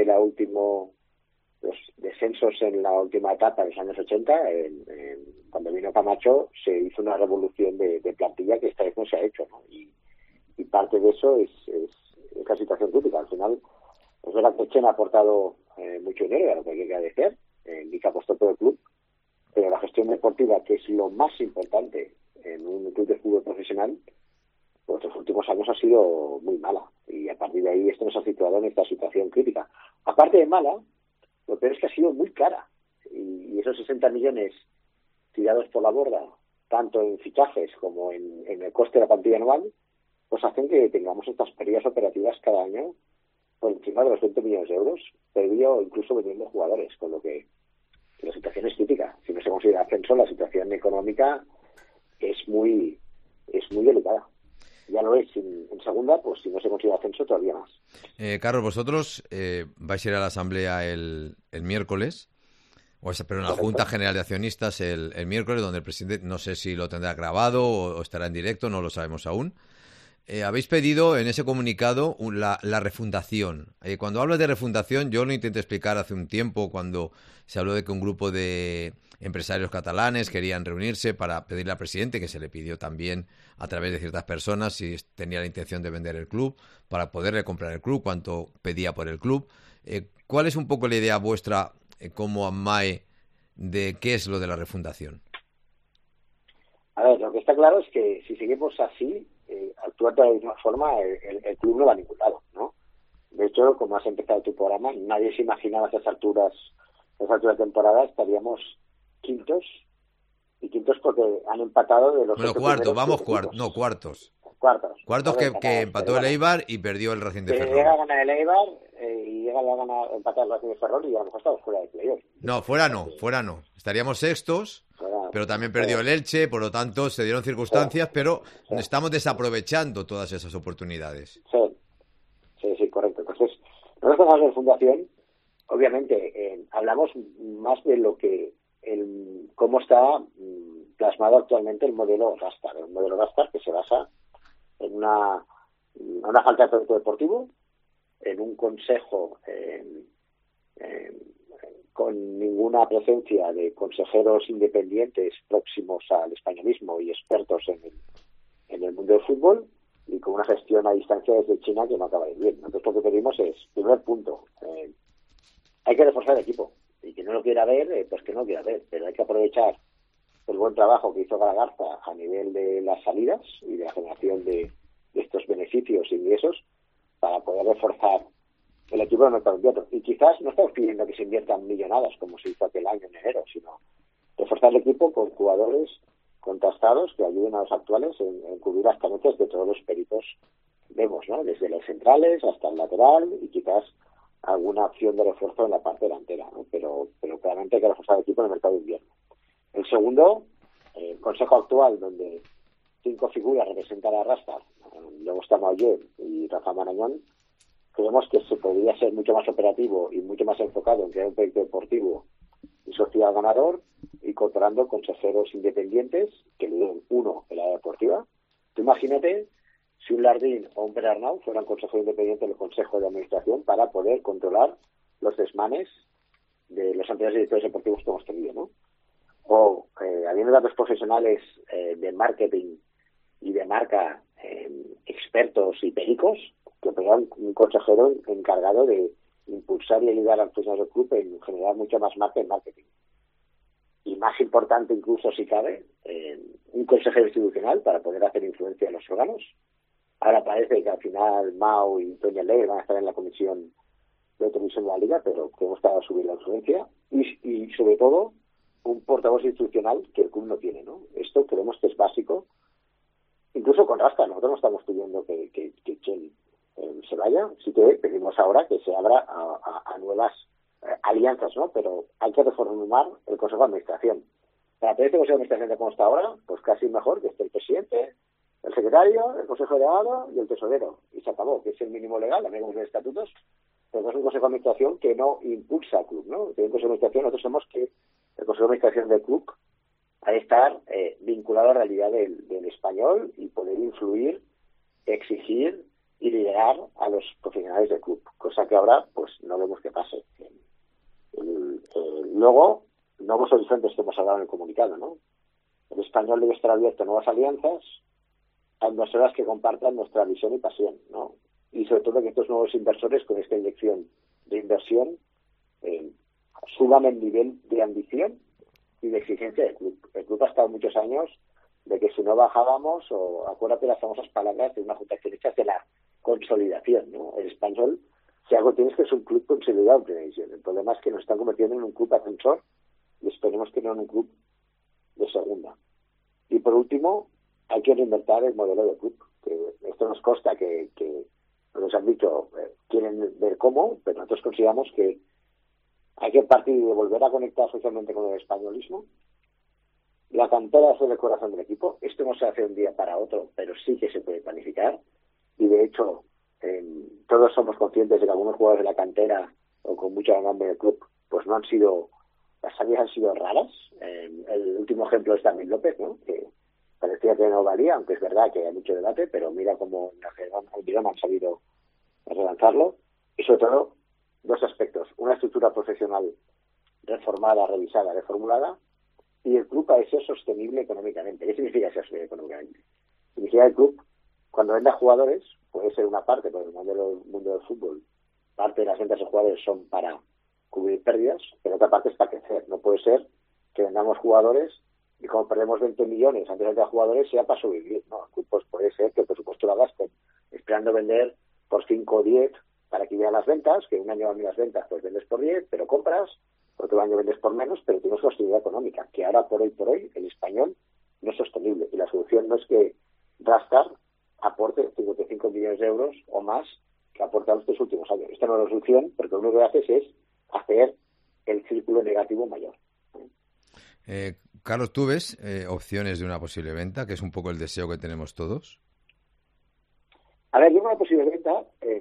[SPEAKER 8] los descensos en la última etapa de los años 80, cuando vino Camacho, se hizo una revolución de plantilla que esta vez no se ha hecho, ¿no? Y parte de eso es la situación crítica. Al final, es verdad que Chen ha aportado mucho dinero, a lo que hay que agradecer, y que apostó todo el club, pero la gestión deportiva, que es lo más importante en un club de fútbol profesional, pues los últimos años ha sido muy mala. Y a partir de ahí esto nos ha situado en esta situación crítica. Aparte de mala, lo peor es que ha sido muy cara. Y esos 60 millones tirados por la borda, tanto en fichajes como en el coste de la plantilla anual, pues hacen que tengamos estas pérdidas operativas cada año por encima de los 20 millones de euros, perdido incluso vendiendo jugadores, con lo que la situación es crítica. Si no se considera ascenso, la situación económica es muy delicada. Ya lo es en segunda, pues si no se considera ascenso, todavía más.
[SPEAKER 2] Carlos, vosotros vais a ir a la asamblea el miércoles, pero en la Junta General de Accionistas el miércoles, donde el presidente, no sé si lo tendrá grabado o estará en directo, no lo sabemos aún. Habéis pedido en ese comunicado la refundación. Cuando hablas de refundación, yo lo intenté explicar hace un tiempo cuando se habló de que un grupo de empresarios catalanes querían reunirse para pedirle al presidente, que se le pidió también a través de ciertas personas si tenía la intención de vender el club, para poderle comprar el club, cuánto pedía por el club. ¿Cuál es un poco la idea vuestra como AMMAE de qué es lo de la refundación?
[SPEAKER 8] A ver, lo que está claro es que si seguimos así, actuar de la misma forma, el club no va a ningún lado, ¿no? De hecho, como has empezado tu programa, nadie se imaginaba a estas alturas de temporada estaríamos quintos porque han empatado de los...
[SPEAKER 2] Bueno, cuartos, vamos cuartos, no, cuartos. Cuartos que empató el Eibar y perdió el Racing de Ferrol.
[SPEAKER 8] Llega a ganar el Eibar y llega a empatar el Racing de Ferrol y a lo mejor estamos fuera de playoff.
[SPEAKER 2] No, fuera no. Estaríamos sextos, pero también perdió el Elche, por lo tanto se dieron circunstancias, pero estamos desaprovechando todas esas oportunidades.
[SPEAKER 8] Sí, correcto. Entonces, nosotros en la fundación, obviamente, hablamos más de lo que cómo está plasmado actualmente el modelo Gastar. El modelo Gastar que se basa en una una falta de proyecto deportivo, en un consejo con ninguna presencia de consejeros independientes próximos al españolismo y expertos en el mundo del fútbol, y con una gestión a distancia desde China que no acaba de ir bien. Nosotros lo que pedimos es, primer punto, hay que reforzar el equipo, y que no lo quiera ver, pues que no lo quiera ver, pero hay que aprovechar el buen trabajo que hizo Galagarza a nivel de las salidas y de la generación de estos beneficios y ingresos para poder reforzar el equipo del mercado invierno. Y quizás no estamos pidiendo que se inviertan millonadas como se hizo aquel año en enero, sino reforzar el equipo con jugadores contrastados que ayuden a los actuales en cubrir las carencias de todos los peritos vemos, ¿no? Desde los centrales hasta el lateral, y quizás alguna opción de refuerzo en la parte delantera, ¿no? Pero claramente hay que reforzar el equipo en el mercado de invierno. El segundo, el consejo actual, donde 5 figuras representan a Rastar, luego está Mauller y Rafa Marañón, creemos que se podría ser mucho más operativo y mucho más enfocado en crear un proyecto deportivo y social ganador, incorporando consejeros independientes que le den uno el área deportiva. Tú imagínate si un Lardín o un Perarnau fueran consejeros independientes del Consejo de Administración para poder controlar los desmanes de los anteriores directores deportivos que hemos tenido, ¿no? O habiendo datos profesionales de marketing y de marca expertos y pericos, que tengan un consejero encargado de impulsar y ayudar al funcionario del club en generar mucho más marca en marketing. Y más importante incluso, si cabe, un consejero institucional para poder hacer influencia en los órganos. Ahora parece que al final Mao y Toña Alegre van a estar en la comisión de televisión de la Liga, pero queremos que haga subir la influencia y sobre todo un portavoz institucional que el club no tiene, ¿no? Esto creemos que es básico. Incluso con Rasta, nosotros no estamos pidiendo que Chen se vaya, sí que pedimos ahora que se abra a nuevas alianzas, ¿no? Pero hay que reformar el Consejo de Administración. Para tener este Consejo de Administración como está ahora, pues casi mejor que esté el presidente, el secretario, el Consejo Delegado y el tesorero. Y se acabó, que es el mínimo legal, también como los estatutos, pero es un Consejo de Administración que no impulsa al club, ¿no? En el Consejo de Administración nosotros sabemos que el Consejo de Administración del club ha de estar vinculado a la realidad del español y poder influir, exigir y liderar a los profesionales del club, cosa que ahora pues no vemos que pase. Luego, nuevos horizontes que hemos hablado en el comunicado, ¿no? El español debe estar abierto a nuevas alianzas, a inversoras que compartan nuestra visión y pasión, ¿no? Y sobre todo que estos nuevos inversores con esta inyección de inversión suban el nivel de ambición y de exigencia del club. El club ha estado muchos años de que si no bajábamos, o acuérdate las famosas palabras de una junta accionista de la consolidación, ¿no? El español, si algo tienes que es un club consolidado en primera división. El problema es que nos están convirtiendo en un club ascensor y esperemos que no en un club de segunda. Y por último, hay que reinventar el modelo de club. Que esto nos consta que nos han dicho, quieren ver cómo, pero nosotros consideramos que hay que partir de volver a conectar socialmente con el españolismo. La cantera es el corazón del equipo. Esto no se hace de un día para otro, pero sí que se puede planificar. Y de hecho, todos somos conscientes de que algunos jugadores de la cantera o con mucha ganancia del club, pues no han sido, las salidas han sido raras. El último ejemplo es David López, ¿no? Que parecía que no valía, aunque es verdad que hay mucho debate, pero mira cómo en Girona han sabido relanzarlo. Y sobre todo, dos aspectos: una estructura profesional reformada, revisada, reformulada, y el club ha de ser sostenible económicamente. ¿Qué significa ser sostenible económicamente? Significa que el club, cuando venda jugadores, puede ser una parte, porque en el mundo del fútbol, parte de las ventas de jugadores son para cubrir pérdidas, pero otra parte es para crecer. No puede ser que vendamos jugadores y como perdemos 20 millones antes de vender jugadores sea para sobrevivir. No, el club pues puede ser que el presupuesto lo gasten esperando vender por 5 o 10 para que vean las ventas, que un año van las ventas, pues vendes por 10, pero compras, otro año vendes por menos, pero tienes sostenibilidad económica, que ahora por hoy el español no es sostenible. Y la solución no es que Rastar aporte 55 millones de euros o más que ha aportado estos últimos años. Esta no es la solución, porque lo único que haces es hacer el círculo negativo mayor.
[SPEAKER 2] Carlos, ¿tú ves opciones de una posible venta, que es un poco el deseo que tenemos todos?
[SPEAKER 8] A ver, yo una posible venta,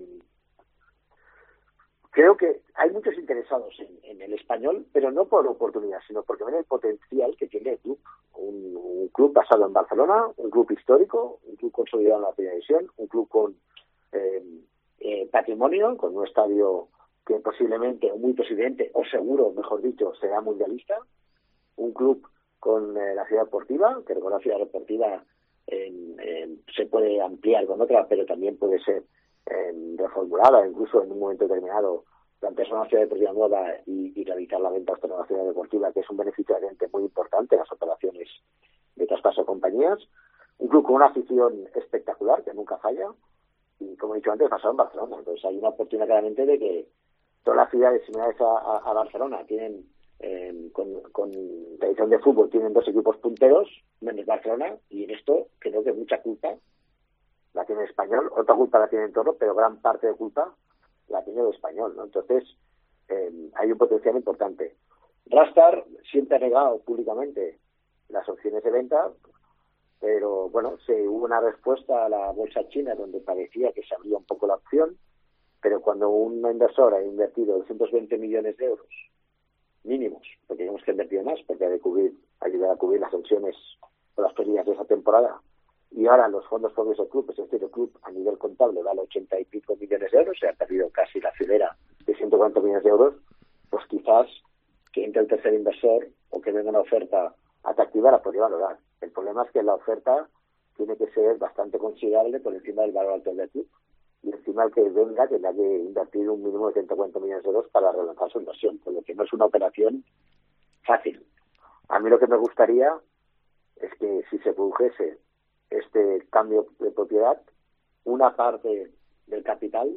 [SPEAKER 8] creo que hay muchos interesados en el español, pero no por oportunidad, sino porque ven el potencial que tiene el club. Un club basado en Barcelona, un club histórico, un club consolidado en la primera división, un club con patrimonio, con un estadio que posiblemente, o muy posiblemente, o seguro, mejor dicho, será mundialista. Un club con la ciudad deportiva, que con la ciudad deportiva se puede ampliar con otra, pero también puede ser reformulada, incluso en un momento determinado plantearse una ciudad deportiva nueva y realizar la venta hasta la ciudad deportiva, que es un beneficio evidente muy importante en las operaciones de traspaso de compañías. Un club con una afición espectacular, que nunca falla, y como he dicho antes, basado en Barcelona. Entonces hay una oportunidad claramente de que todas las ciudades similares a Barcelona tienen, con tradición de fútbol, tienen 2 equipos punteros, menos Barcelona, y en esto creo que mucha culpa la tiene el Español, otra culpa la tiene el Toro, pero gran parte de culpa la tiene el Español, ¿no? Entonces, hay un potencial importante. Rastar siempre ha negado públicamente las opciones de venta, pero bueno, hubo una respuesta a la bolsa china donde parecía que se abría un poco la opción, pero cuando un inversor ha invertido 220 millones de euros mínimos, porque tenemos que invertir más, porque hay que ayudar a cubrir las tensiones o las pérdidas de esa temporada, y ahora los fondos propios del club, es decir, el club a nivel contable vale 80 y pico millones de euros, se ha perdido casi la filera de 140 millones de euros, pues quizás que entre el tercer inversor o que venga una oferta atractiva la podría valorar. El problema es que la oferta tiene que ser bastante considerable por encima del valor actual del club, y encima el que venga tendrá que invertir un mínimo de 140 millones de euros para relanzar su inversión, por lo que no es una operación fácil. A mí lo que me gustaría es que si se produjese este cambio de propiedad, una parte del capital,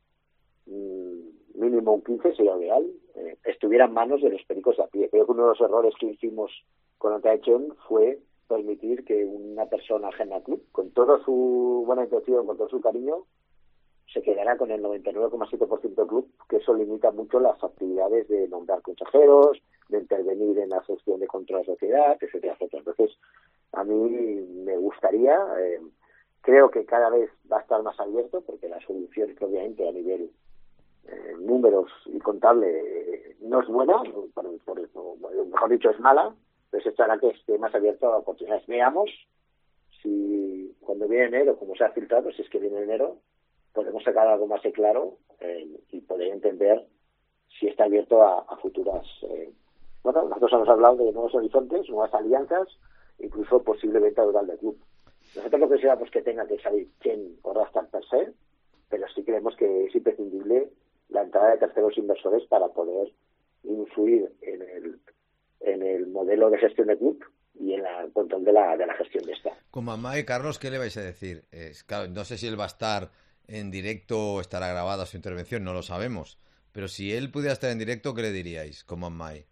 [SPEAKER 8] mínimo un 15 sería ideal, estuviera en manos de los pericos de a pie. Creo que uno de los errores que hicimos con Antaechen fue permitir que una persona ajena al club, con toda su buena intención, con todo su cariño, se quedará con el 99,7% del club, que eso limita mucho las actividades de nombrar consejeros, de intervenir en la gestión de control de sociedad, etcétera, etcétera. Entonces, a mí me gustaría, creo que cada vez va a estar más abierto, porque la solución que obviamente a nivel números y contable no es buena, mejor dicho es mala, pero esto hará que esté más abierto a oportunidades. Veamos si cuando viene enero, como se ha filtrado, si es que viene enero, podemos sacar algo más de claro y poder entender si está abierto a futuras... bueno, nosotros hemos hablado de nuevos horizontes, nuevas alianzas, incluso posible venta total del club. Nosotros no consideramos que tenga que salir Chen o Rastar per se, pero sí creemos que es imprescindible la entrada de terceros inversores para poder influir en el modelo de gestión del club y en el control de la gestión de esta.
[SPEAKER 2] Como Amay, Carlos, ¿qué le vais a decir? Claro, no sé si él va a estar en directo o estará grabada su intervención, no lo sabemos. Pero si él pudiera estar en directo, ¿qué le diríais como Amay?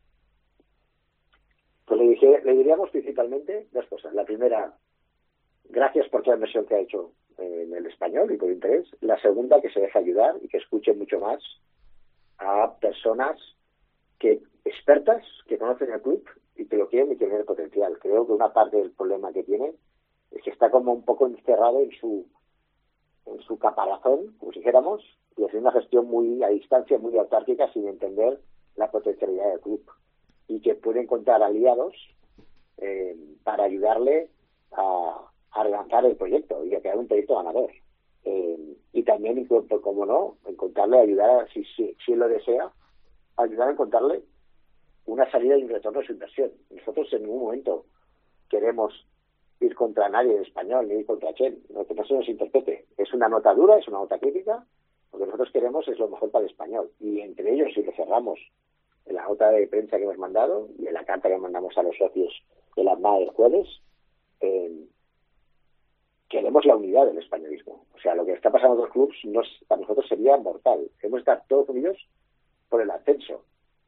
[SPEAKER 8] Pues le diríamos principalmente 2 cosas. La primera, gracias por toda la inversión que ha hecho en el Español y por interés. La segunda, que se deje ayudar y que escuche mucho más a personas expertas que conocen el club y que lo quieren y que tienen el potencial. Creo que una parte del problema que tiene es que está como un poco encerrado en su caparazón, como si dijéramos, y hacer una gestión muy a distancia, muy autárquica, sin entender la potencialidad del club. Y que puede encontrar aliados para ayudarle a relanzar el proyecto y a crear un proyecto ganador. Y también, como no, encontrarle, ayudar, si él lo desea, ayudar a encontrarle una salida y un retorno a su inversión. Nosotros en ningún momento queremos ir contra nadie en español, ni ir contra Chen, no, que no se nos interprete. Es una nota dura, es una nota crítica, lo que nosotros queremos es lo mejor para el español. Y entre ellos, si lo cerramos en la nota de prensa que hemos mandado y en la carta que mandamos a los socios de la AMA el jueves, queremos la unidad del españolismo. O sea, lo que está pasando en los clubes para nosotros sería mortal. Hemos de estar todos unidos por el ascenso,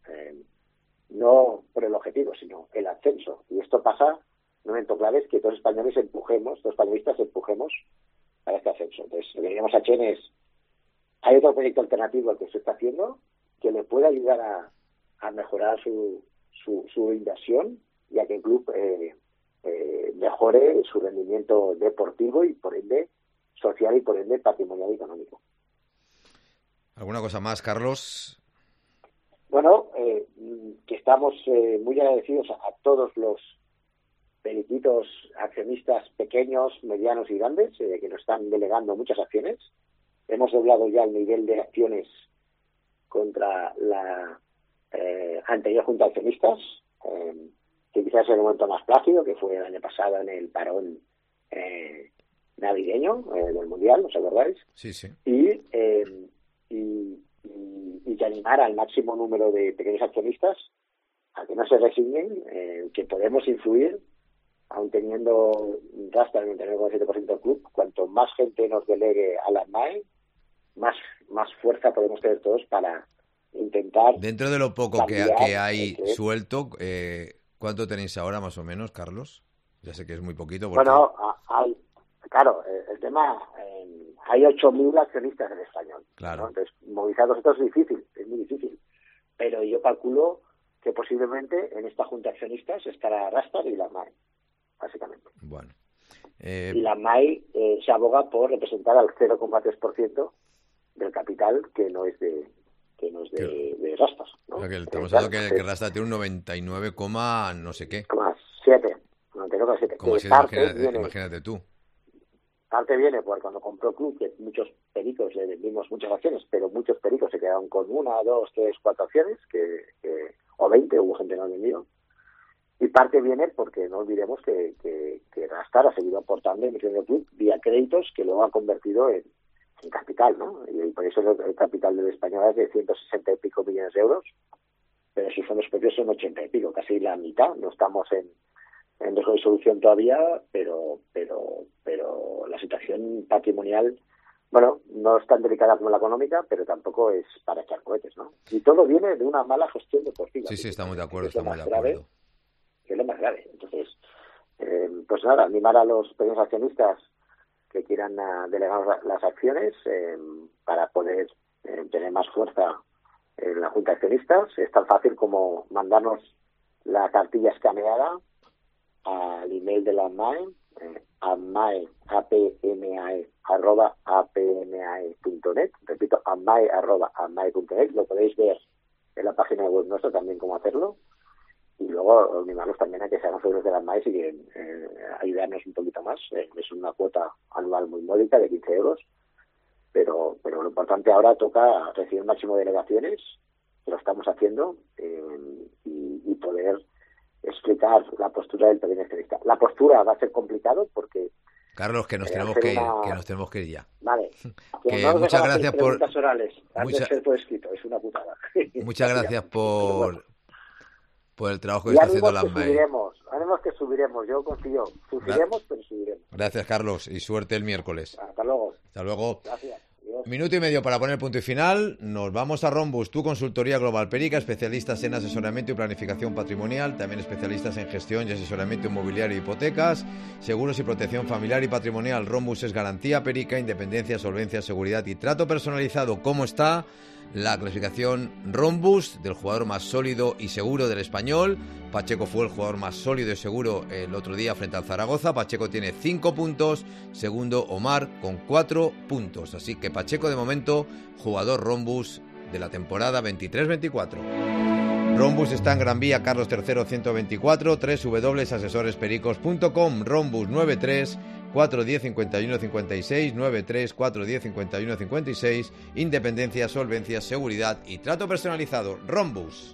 [SPEAKER 8] no por el objetivo, sino el ascenso. Y esto pasa, un momento clave es que todos españoles empujemos, todos españolistas empujemos para este ascenso. Entonces, lo que diríamos a Chen es, hay otro proyecto alternativo al que se está haciendo que le puede ayudar a mejorar su inversión y a que el club mejore su rendimiento deportivo y por ende social y por ende patrimonial y económico.
[SPEAKER 2] ¿Alguna cosa más, Carlos?
[SPEAKER 8] Bueno, que estamos muy agradecidos a todos los periquitos accionistas pequeños, medianos y grandes que nos están delegando muchas acciones. hemos doblado ya el nivel de acciones contra la anterior junta de accionistas, que quizás es el momento más plácido, que fue el año pasado en el parón navideño del Mundial, ¿os acordáis?
[SPEAKER 2] Sí, sí.
[SPEAKER 8] Y que animar al máximo número de pequeños accionistas a que no se resignen, que podemos influir, aún teniendo Rasta el 99,7% del club. Cuanto más gente nos delegue a la ANMAE, más fuerza podemos tener todos para intentar...
[SPEAKER 2] Dentro de lo poco que hay suelto, ¿cuánto tenéis ahora más o menos, Carlos? Ya sé que es muy poquito. Porque...
[SPEAKER 8] Bueno, claro, el tema... hay 8.000 accionistas en español.
[SPEAKER 2] Claro.
[SPEAKER 8] ¿no? Entonces, movilizar nosotros es difícil, es muy difícil. Pero yo calculo que posiblemente en esta junta de accionistas estará Rastar y la ANMAE, básicamente.
[SPEAKER 2] Bueno.
[SPEAKER 8] Y la ANMAE se aboga por representar al 0,3% del capital que no es de Rastar, ¿no?
[SPEAKER 2] O sea, que estamos hablando que Rastar tiene un 99, no sé qué.
[SPEAKER 8] 7, 99,7.
[SPEAKER 2] Imagínate tú.
[SPEAKER 8] Parte viene por cuando compró Club, que muchos pericos le vendimos muchas acciones, pero muchos pericos se quedaron con 1, 2, 3, 4 acciones, o 20, hubo gente que no vendió. Y parte viene porque no olvidemos que Rastar ha seguido aportando en el Club vía créditos que luego ha convertido en capital, ¿no? Y por eso el capital del Español es de 160 y pico millones de euros, pero sus fondos propios son 80 y pico, casi la mitad. No estamos en riesgo de solución todavía, pero la situación patrimonial, bueno, no es tan delicada como la económica, pero tampoco es para echar cohetes, ¿no? Y todo viene de una mala gestión deportiva.
[SPEAKER 2] Sí, estamos de acuerdo,
[SPEAKER 8] que es lo más grave. Entonces, pues nada, animar a los pequeños accionistas que quieran delegar las acciones para poder tener más fuerza en la junta de accionistas. Es tan fácil como mandarnos la cartilla escaneada al email de la ANMAE, apmae@apmae.net. Repito, apmae@apmae.net. Lo podéis ver en la página web nuestra también cómo hacerlo. Y luego animarlos también a que sean socios de la ANMAE si quieren ayudarnos un poquito más. Es una cuota anual muy módica de 15 euros. Pero lo importante ahora toca recibir el máximo de delegaciones, que lo estamos haciendo, y poder explicar la postura del pequeño accionista. La postura va a ser complicado porque...
[SPEAKER 2] Carlos, que nos tenemos que ir ya.
[SPEAKER 8] Vale.
[SPEAKER 2] Muchas gracias por...
[SPEAKER 8] preguntas orales. Antes de ser por escrito, es una putada.
[SPEAKER 2] Muchas gracias por el trabajo que está haciendo la ANMAE.
[SPEAKER 8] Haremos que subiremos, yo confío. Subiremos, pero subiremos.
[SPEAKER 2] Gracias, Carlos, y suerte el miércoles.
[SPEAKER 8] Hasta luego.
[SPEAKER 2] Hasta luego.
[SPEAKER 8] Gracias.
[SPEAKER 2] Minuto y medio para poner punto y final. Nos vamos a Rhombus, tu consultoría global Perica, especialistas en asesoramiento y planificación patrimonial, también especialistas en gestión y asesoramiento inmobiliario y hipotecas, seguros y protección familiar y patrimonial. Rhombus es garantía Perica, independencia, solvencia, seguridad y trato personalizado. ¿Cómo está la clasificación Rhombus del jugador más sólido y seguro del Español? Pacheco fue el jugador más sólido y seguro el otro día frente al Zaragoza. Pacheco tiene 5 puntos, segundo Omar con 4 puntos. Así que Pacheco de momento jugador Rhombus de la temporada 23-24. Rhombus está en Gran Vía, Carlos III 124, www.asesorespericos.com. Rhombus 93 410 51 56, 93 410 51 56, independencia, solvencia, seguridad y trato personalizado. Rhombus.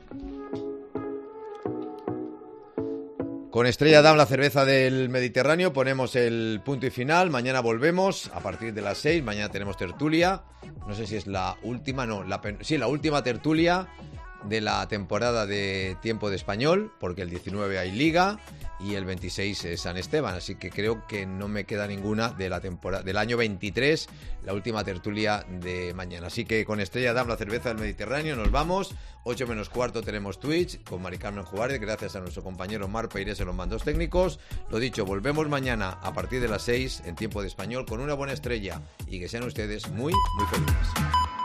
[SPEAKER 2] Con Estrella Damm, la cerveza del Mediterráneo, ponemos el punto y final. Mañana volvemos a partir de las 6. Mañana tenemos tertulia. No sé si es la última, la última tertulia de la temporada de Tiempo de Español, porque el 19 hay Liga y el 26 es San Esteban, así que creo que no me queda ninguna de la temporada del año 23, la última tertulia de mañana. Así que con Estrella Damm, la cerveza del Mediterráneo, nos vamos. 8 menos cuarto tenemos Twitch con Mari Carmen Juárez, gracias a nuestro compañero Mar Peirés en los mandos técnicos. Lo dicho, volvemos mañana a partir de las 6 en Tiempo de Español con una buena estrella y que sean ustedes muy, muy felices.